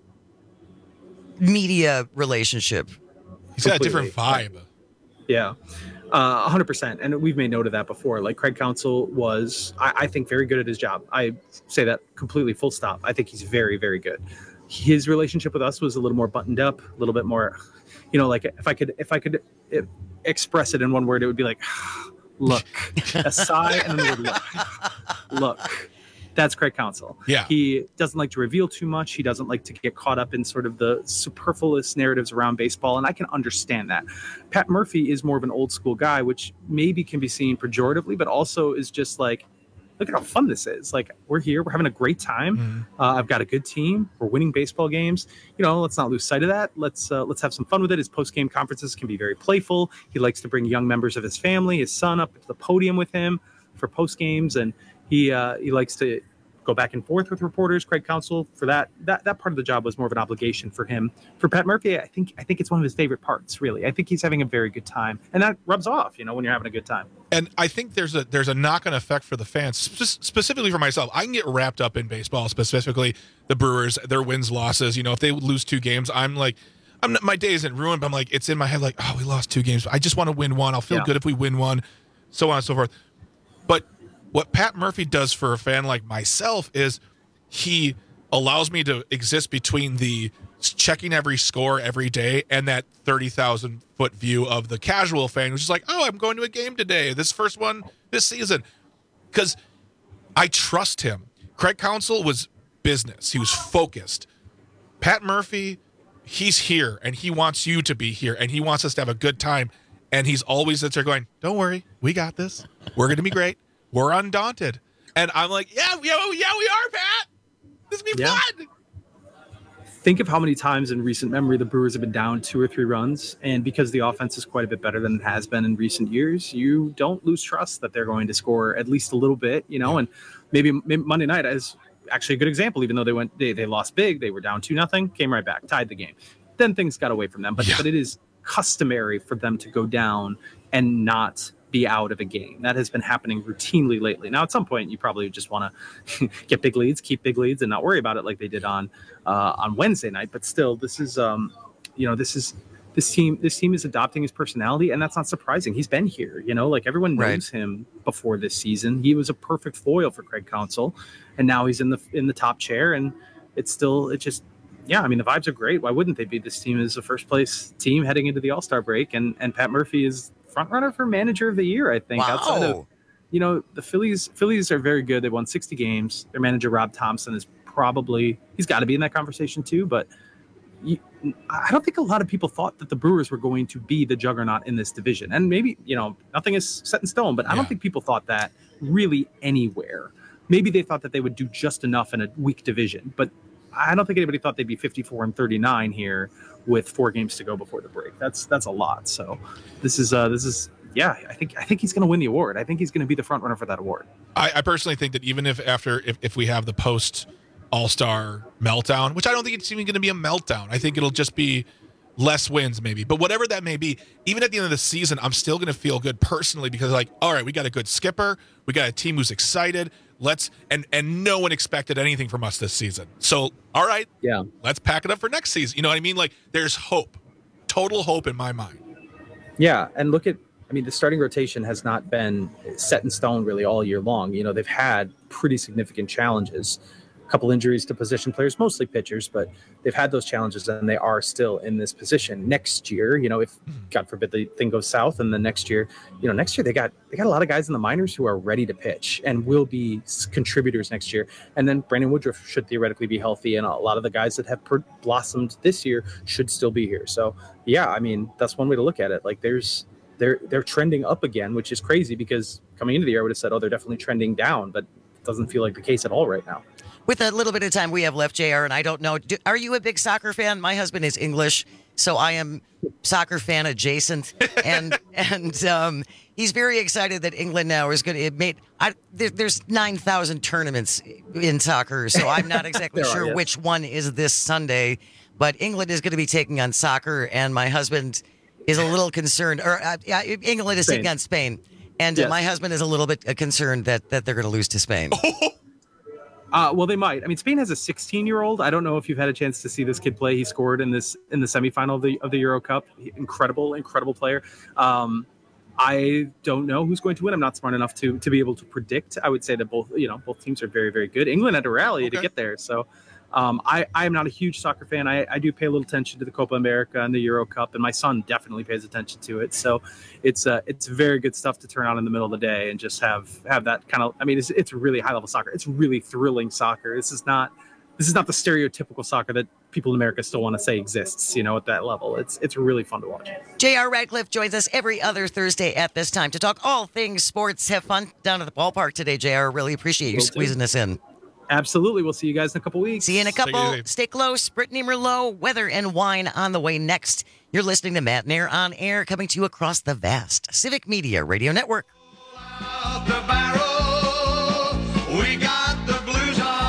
media relationship. He's got a different vibe. Yeah. Uh, one hundred percent. And we've made note of that before. Like Craig Counsell was, I, I think, very good at his job. I say that completely full stop. I think he's very, very good. His relationship with us was a little more buttoned up, a little bit more, you know, like if I could, if I could express it in one word, it would be like, look, a sigh and then the word look. Look. That's Craig Counsell. Yeah. He doesn't like to reveal too much. He doesn't like to get caught up in sort of the superfluous narratives around baseball, and I can understand that. Pat Murphy is more of an old school guy, which maybe can be seen pejoratively, but also is just like, look at how fun this is. Like, we're here. We're having a great time. Mm-hmm. Uh, I've got a good team. We're winning baseball games. You know, let's not lose sight of that. Let's uh, let's have some fun with it. His post-game conferences can be very playful. He likes to bring young members of his family, his son, up to the podium with him for post-games, and he uh, he likes to go back and forth with reporters. Craig Counsell, for that that that part of the job was more of an obligation for him. For Pat Murphy, I think I think it's one of his favorite parts. Really, I think he's having a very good time, and that rubs off, you know, when you're having a good time. And I think there's a there's a knock-on effect for the fans, spe- specifically for myself. I can get wrapped up in baseball, specifically the Brewers, their wins, losses. You know, if they lose two games, I'm like, I'm not, my day isn't ruined, but I'm like, it's in my head like, oh, we lost two games. I just want to win one. I'll feel Yeah. good if we win one, so on and so forth. But what Pat Murphy does for a fan like myself is he allows me to exist between the checking every score every day and that thirty thousand foot view of the casual fan who's just like, oh, I'm going to a game today, this first one this season, because I trust him. Craig Counsell was business. He was focused. Pat Murphy, he's here and he wants you to be here and he wants us to have a good time. And he's always sits there going, don't worry, we got this. We're going to be great. We're undaunted. And I'm like, yeah, yeah, yeah, we are, Pat. This will be Yeah. fun. Think of how many times in recent memory the Brewers have been down two or three runs, and because the offense is quite a bit better than it has been in recent years, you don't lose trust that they're going to score at least a little bit, you know. And maybe, maybe Monday night is actually a good example. Even though they went, they, they lost big, they were down two nothing, came right back, tied the game. Then things got away from them, but Yeah. but it is customary for them to go down and not be out of a game. That has been happening routinely lately. Now, at some point, you probably just want to get big leads, keep big leads, and not worry about it like they did on uh, on Wednesday night. But still, this is, um, you know, this is this team. This team is adopting his personality, and that's not surprising. He's been here, you know, like everyone knows Right. him before this season. He was a perfect foil for Craig Counsell, and now he's in the in the top chair, and it's still it just. Yeah, I mean, the vibes are great. Why wouldn't they be? This team is a first place team heading into the All-Star break, and and Pat Murphy is front runner for manager of the year, I think. Wow. Outside of, you know, the Phillies Phillies are very good. They won sixty games. Their manager Rob Thompson is probably he's got to be in that conversation too, but you, I don't think a lot of people thought that the Brewers were going to be the juggernaut in this division. And maybe, you know, nothing is set in stone, but I don't Yeah. think people thought that really anywhere. Maybe they thought that they would do just enough in a weak division, but I don't think anybody thought they'd be fifty-four and thirty-nine here with four games to go before the break. That's that's a lot. So this is uh, this is yeah. I think I think he's going to win the award. I think he's going to be the front runner for that award. I, I personally think that even if after if, if we have the post All-Star meltdown, which I don't think it's even going to be a meltdown, I think it'll just be less wins maybe. But whatever that may be, even at the end of the season, I'm still going to feel good personally because like, all right, we got a good skipper, we got a team who's excited. Let's and and no one expected anything from us this season. So all right, yeah, let's pack it up for next season. You know what I mean? Like there's hope, total hope in my mind. Yeah, and look at, I mean, the starting rotation has not been set in stone really all year long. You know, they've had pretty significant challenges. A couple injuries to position players, mostly pitchers, but they've had those challenges and they are still in this position. Next year, you know, if God forbid the thing goes south, and then next year, you know, next year they got they got a lot of guys in the minors who are ready to pitch and will be contributors next year. And then Brandon Woodruff should theoretically be healthy, and a lot of the guys that have per- blossomed this year should still be here. So yeah, I mean, that's one way to look at it. Like there's they're they're trending up again, which is crazy because coming into the year I would have said, oh, they're definitely trending down, but it doesn't feel like the case at all right now. With a little bit of time we have left, J R, and I don't know, do, are you a big soccer fan? My husband is English, so I am soccer fan adjacent, and and um, he's very excited that England now is going to made. I, there, there's nine thousand tournaments in soccer, so I'm not exactly There are, sure yes. which one is this Sunday, but England is going to be taking on soccer, and my husband is a little concerned, or uh, yeah, England is Spain. taking on Spain, and uh, Yes. my husband is a little bit uh, concerned that that they're going to lose to Spain. Uh, well, they might. I mean, Spain has a sixteen-year-old. I don't know if you've had a chance to see this kid play. He scored in this in the semifinal of the of the Euro Cup. He- incredible, incredible player. Um, I don't know who's going to win. I'm not smart enough to to be able to predict. I would say that both you know both teams are very very good. England had to rally to get there, so. Um, I, I am not a huge soccer fan. I, I do pay a little attention to the Copa America and the Euro Cup, and my son definitely pays attention to it. So it's uh, it's very good stuff to turn on in the middle of the day and just have have that kind of. I mean, it's it's really high level soccer. It's really thrilling soccer. This is not this is not the stereotypical soccer that people in America still want to say exists. You know, at that level, it's it's really fun to watch. J R. Radcliffe joins us every other Thursday at this time to talk all things sports. Have fun down at the ballpark today, J R. Really appreciate you Will do. squeezing us in. Absolutely. We'll see you guys in a couple weeks. See you in a Take it couple. easy. Stay close. Brittany Merlot, weather and wine on the way next. You're listening to Matt Nair on air, coming to you across the vast Civic Media Radio Network. The barrel, we got the blues on.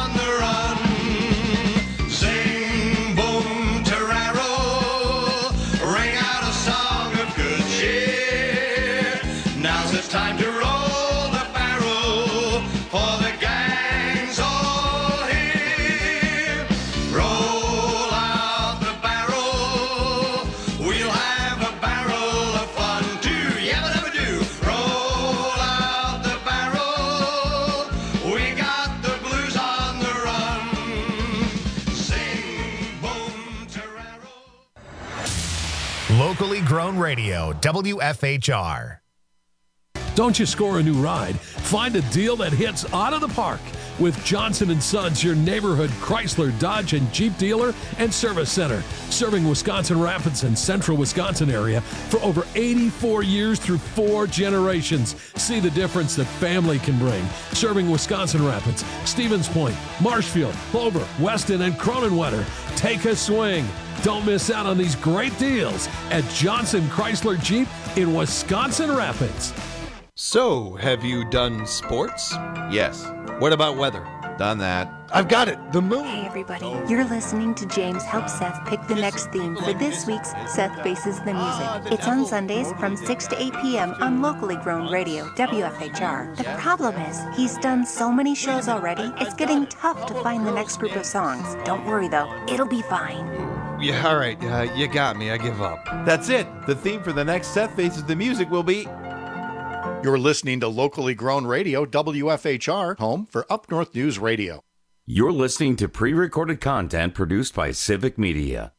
Locally grown radio, W F H R. Don't you score a new ride? Find a deal that hits out of the park with Johnson and Sons, your neighborhood Chrysler, Dodge, and Jeep dealer and service center, serving Wisconsin Rapids and central Wisconsin area for over eighty-four years through four generations. See the difference that family can bring. Serving Wisconsin Rapids, Stevens Point, Marshfield, Clover, Weston, and Cronenwetter. Take a swing. Don't miss out on these great deals at Johnson Chrysler Jeep in Wisconsin Rapids. So, have you done sports? Yes. What about weather? Done that. I've got it. The moon. Hey, everybody. You're listening to James Help Seth pick the next theme for this week's Seth Faces the Music. It's on Sundays from six to eight p.m. on locally grown radio, W F H R. The problem is, he's done so many shows already, it's getting tough to find the next group of songs. Don't worry, though. It'll be fine. Yeah, all right. Uh, you got me. I give up. That's it. The theme for the next Seth Faces the Music will be... You're listening to Locally Grown Radio, W F H R, home for Up North News Radio. You're listening to pre-recorded content produced by Civic Media.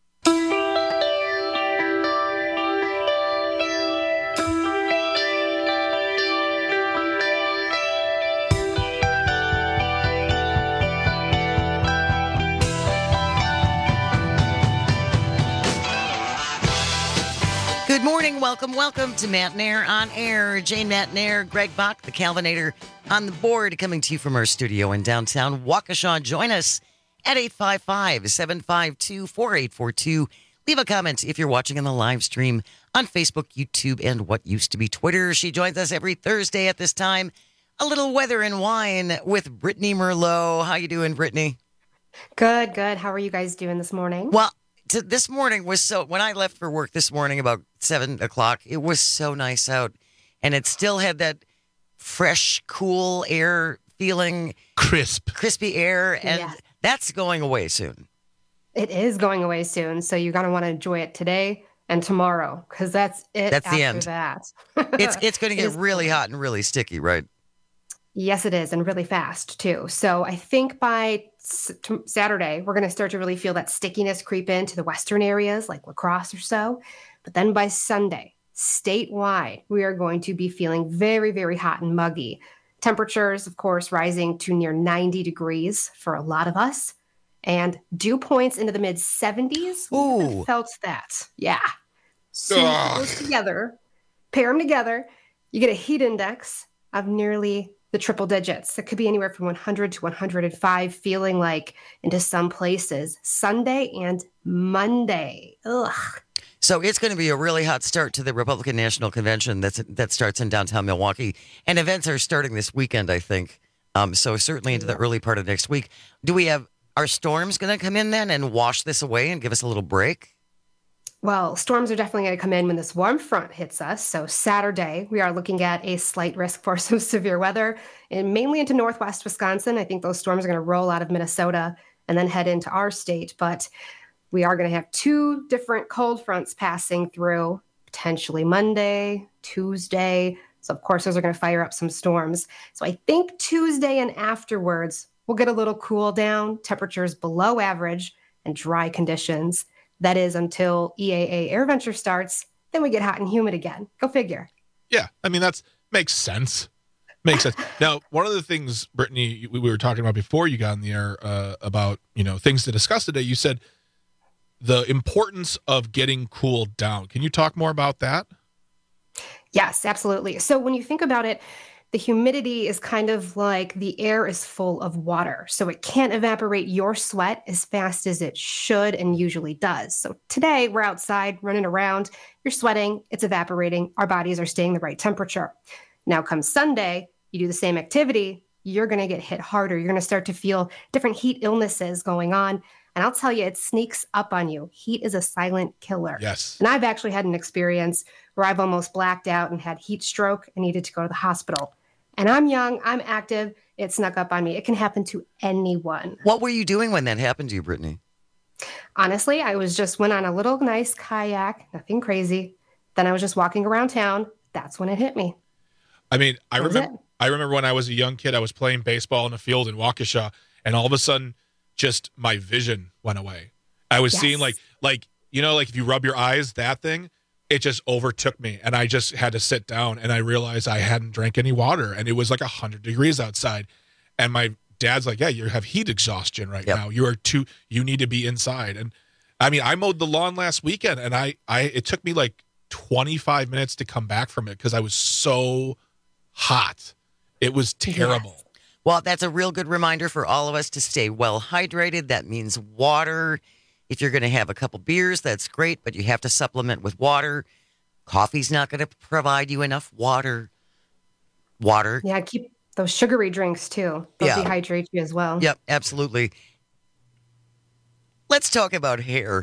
Good morning. Welcome, welcome to Matt Nair on Air. Jane Matt Nair, Greg Bach, the Calvinator on the board, coming to you from our studio in downtown Waukesha. Join us at eight five five, seven five two, four eight four two. Leave a comment if you're watching on the live stream on Facebook, YouTube, and what used to be Twitter. She joins us every Thursday at this time. A little weather and wine with Brittany Merlot. How you doing, Brittany? Good, good. How are you guys doing this morning? Well, to, this morning was so, when I left for work this morning about seven o'clock, it was so nice out. And it still had that fresh, cool air feeling. Crisp. Crispy air. And Yes. that's going away soon. It is going away soon, so you're going to want to enjoy it today and tomorrow, because that's it. That's after the end. That. It's it's going to It get is- really hot and really sticky, right? Yes, it is, and really fast, too. So I think by s- t- Saturday, we're going to start to really feel that stickiness creep into the western areas, like La Crosse or so. But then by Sunday, statewide, we are going to be feeling very, very hot and muggy. Temperatures, of course, rising to near ninety degrees for a lot of us. And dew points into the mid seventies. Ooh. Felt that. Yeah. So you Ugh. put those together, pair them together, you get a heat index of nearly the triple digits. It could be anywhere from one hundred to one hundred five, feeling like into some places Sunday and Monday. Ugh. So it's going to be a really hot start to the Republican National Convention that's that starts in downtown Milwaukee. And events are starting this weekend, I think. Um, so certainly into the early part of next week. Do we have, are storms going to come in then and wash this away and give us a little break? Well, storms are definitely going to come in when this warm front hits us. So Saturday, we are looking at a slight risk for some severe weather, and mainly into northwest Wisconsin. I think those storms are going to roll out of Minnesota and then head into our state. But we are going to have two different cold fronts passing through, potentially Monday, Tuesday. So, of course, those are going to fire up some storms. So I think Tuesday and afterwards, we'll get a little cool down, temperatures below average, and dry conditions. That is until E A A AirVenture starts. Then we get hot and humid again. Go figure. Yeah, I mean, that's makes sense. Makes sense. Now, one of the things, Brittany, we, we were talking about before you got in the air uh, about, you know, things to discuss today. You said the importance of getting cooled down. Can you talk more about that? Yes, absolutely. So when you think about it, the humidity is kind of like the air is full of water. So it can't evaporate your sweat as fast as it should and usually does. So today we're outside running around, you're sweating, it's evaporating, our bodies are staying the right temperature. Now come Sunday, you do the same activity, you're going to get hit harder. You're going to start to feel different heat illnesses going on. And I'll tell you, it sneaks up on you. Heat is a silent killer. Yes. And I've actually had an experience where I've almost blacked out and had heat stroke and needed to go to the hospital. And I'm young, I'm active, it snuck up on me. It can happen to anyone. What were you doing when that happened to you, Brittany? Honestly, I was just went on a little nice kayak, nothing crazy. Then I was just walking around town. That's when it hit me. I mean, I That was remember I remember when I was a young kid, I was playing baseball in a field in Waukesha, and all of a sudden, just my vision went away. I was Yes. seeing like like you know, like if you rub your eyes, that thing, it just overtook me. And I just had to sit down and I realized I hadn't drank any water and it was like one hundred degrees outside. And my dad's like, yeah, you have heat exhaustion right Yep. now. You are too, you need to be inside. And I mean, I mowed the lawn last weekend and I, I, it took me like twenty-five minutes to come back from it because I was so hot. It was terrible. Yes. Well, that's a real good reminder for all of us to stay well hydrated. That means water. If you're going to have a couple beers, that's great, but you have to supplement with water. Coffee's not going to provide you enough water. Water. Yeah, keep those sugary drinks too. They'll Yeah. dehydrate you as well. Yep, absolutely. Let's talk about hair.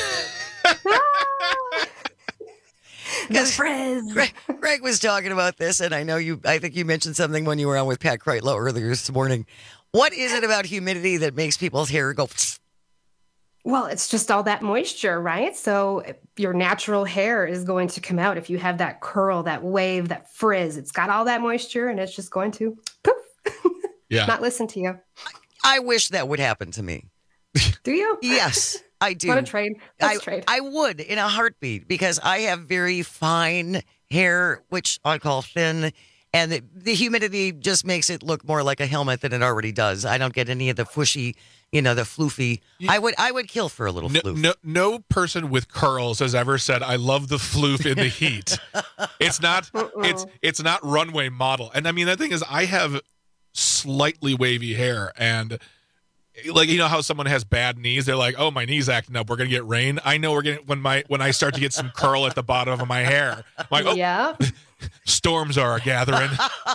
The frizz. Greg, Greg was talking about this, and I know you, I think you mentioned something when you were on with Pat Kreitlow earlier this morning. What is it about humidity that makes people's hair go? Well, it's just all that moisture, right? So your natural hair is going to come out if you have that curl, that wave, that frizz. It's got all that moisture, and it's just going to poof. Yeah. Not listen to you. I wish that would happen to me. Do you? Yes, I do. Want to trade? Let's I, trade. I would in a heartbeat because I have very fine hair, which I call thin, and the, the humidity just makes it look more like a helmet than it already does. I don't get any of the fushy, you know, the floofy. I would I would kill for a little No, floof. no, no person with curls has ever said, "I love the floof in the heat." It's not. It's it's not runway model. And I mean, the thing is, I have slightly wavy hair, and like you know how someone has bad knees, they're like, "Oh, my knee's acting up. We're gonna get rain." I know we're gonna when my when I start to get some curl at the bottom of my hair. I'm like, oh, yeah. storms are gathering.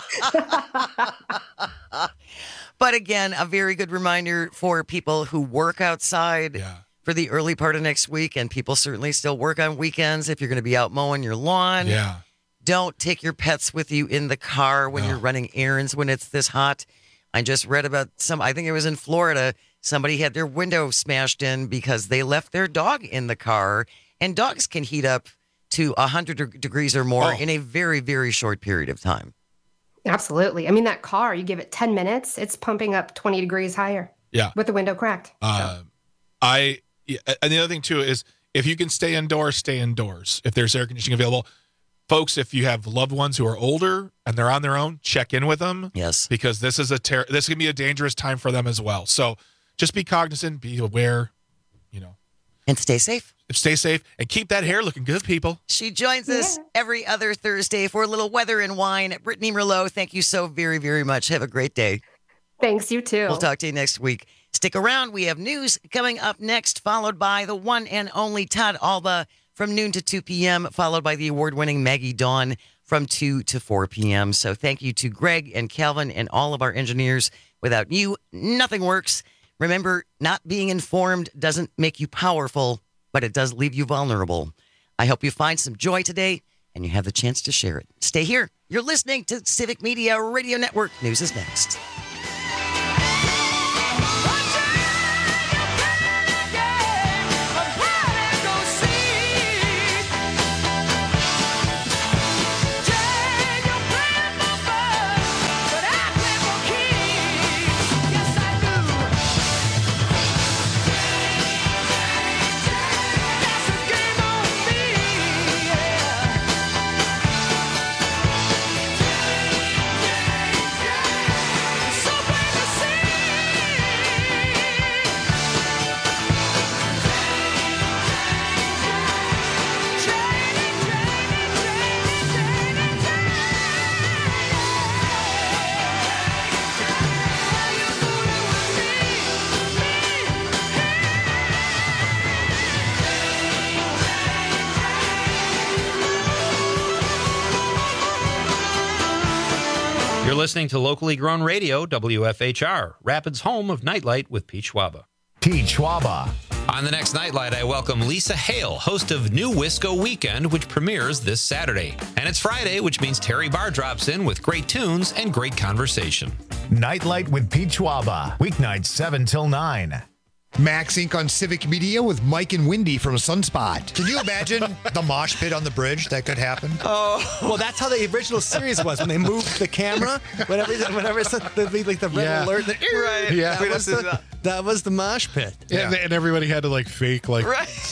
But again, a very good reminder for people who work outside Yeah. for the early part of next week, and people certainly still work on weekends if you're going to be out mowing your lawn. Yeah. Don't take your pets with you in the car when No. you're running errands when it's this hot. I just read about some, I think it was in Florida, somebody had their window smashed in because they left their dog in the car, and dogs can heat up to one hundred de- degrees or more Oh. in a very, very short period of time. Absolutely. I mean, that car, you give it ten minutes, it's pumping up twenty degrees higher Yeah. with the window cracked. Uh, I yeah, and the other thing too is if you can stay indoors, stay indoors. If there's air conditioning available, folks, if you have loved ones who are older and they're on their own, check in with them. Yes, because this is a ter- this can be a dangerous time for them as well. So just be cognizant, be aware, you know, and stay safe. Stay safe and keep that hair looking good, people. She joins us every other Thursday for a little weather and wine. Brittany Merlot, thank you so very, very much. Have a great day. Thanks, you too. We'll talk to you next week. Stick around. We have news coming up next, followed by the one and only Todd Alba from noon to two p.m., followed by the award-winning Maggie Dawn from two to four p.m. So thank you to Greg and Calvin and all of our engineers. Without you, nothing works. Remember, not being informed doesn't make you powerful, but it does leave you vulnerable. I hope you find some joy today and you have the chance to share it. Stay here. You're listening to Civic Media Radio Network. News is next. You're listening to locally grown radio, W F H R, Rapids' home of Nightlight with Pete Schwaba. Pete Schwaba. On the next Nightlight, I welcome Lisa Hale, host of New Wisco Weekend, which premieres this Saturday. And it's Friday, which means Terry Barr drops in with great tunes and great conversation. Nightlight with Pete Schwaba. Weeknights seven till nine. Max Incorporated on Civic Media with Mike and Wendy from Sunspot. Can you imagine the mosh pit on the bridge that could happen? Oh, well, that's how the original series was when they moved the camera. Whenever, whenever it's the, the, like the red Yeah. alert, the, Right. Yeah, We that was just- the, that was the mosh pit. Yeah. And, and everybody had to like fake like Right.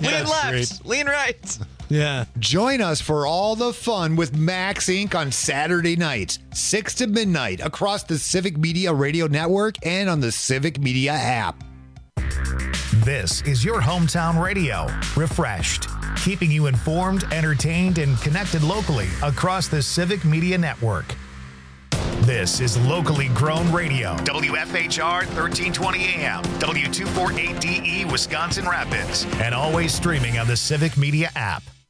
Lean left, great. lean right. Yeah. Join us for all the fun with Max Incorporated on Saturday nights, six to midnight, across the Civic Media Radio Network and on the Civic Media app. This is your hometown radio, refreshed, keeping you informed, entertained, and connected locally across the Civic Media Network. This is locally grown radio, W F H R thirteen twenty A M, W two forty-eight D E, Wisconsin Rapids, and always streaming on the Civic Media app.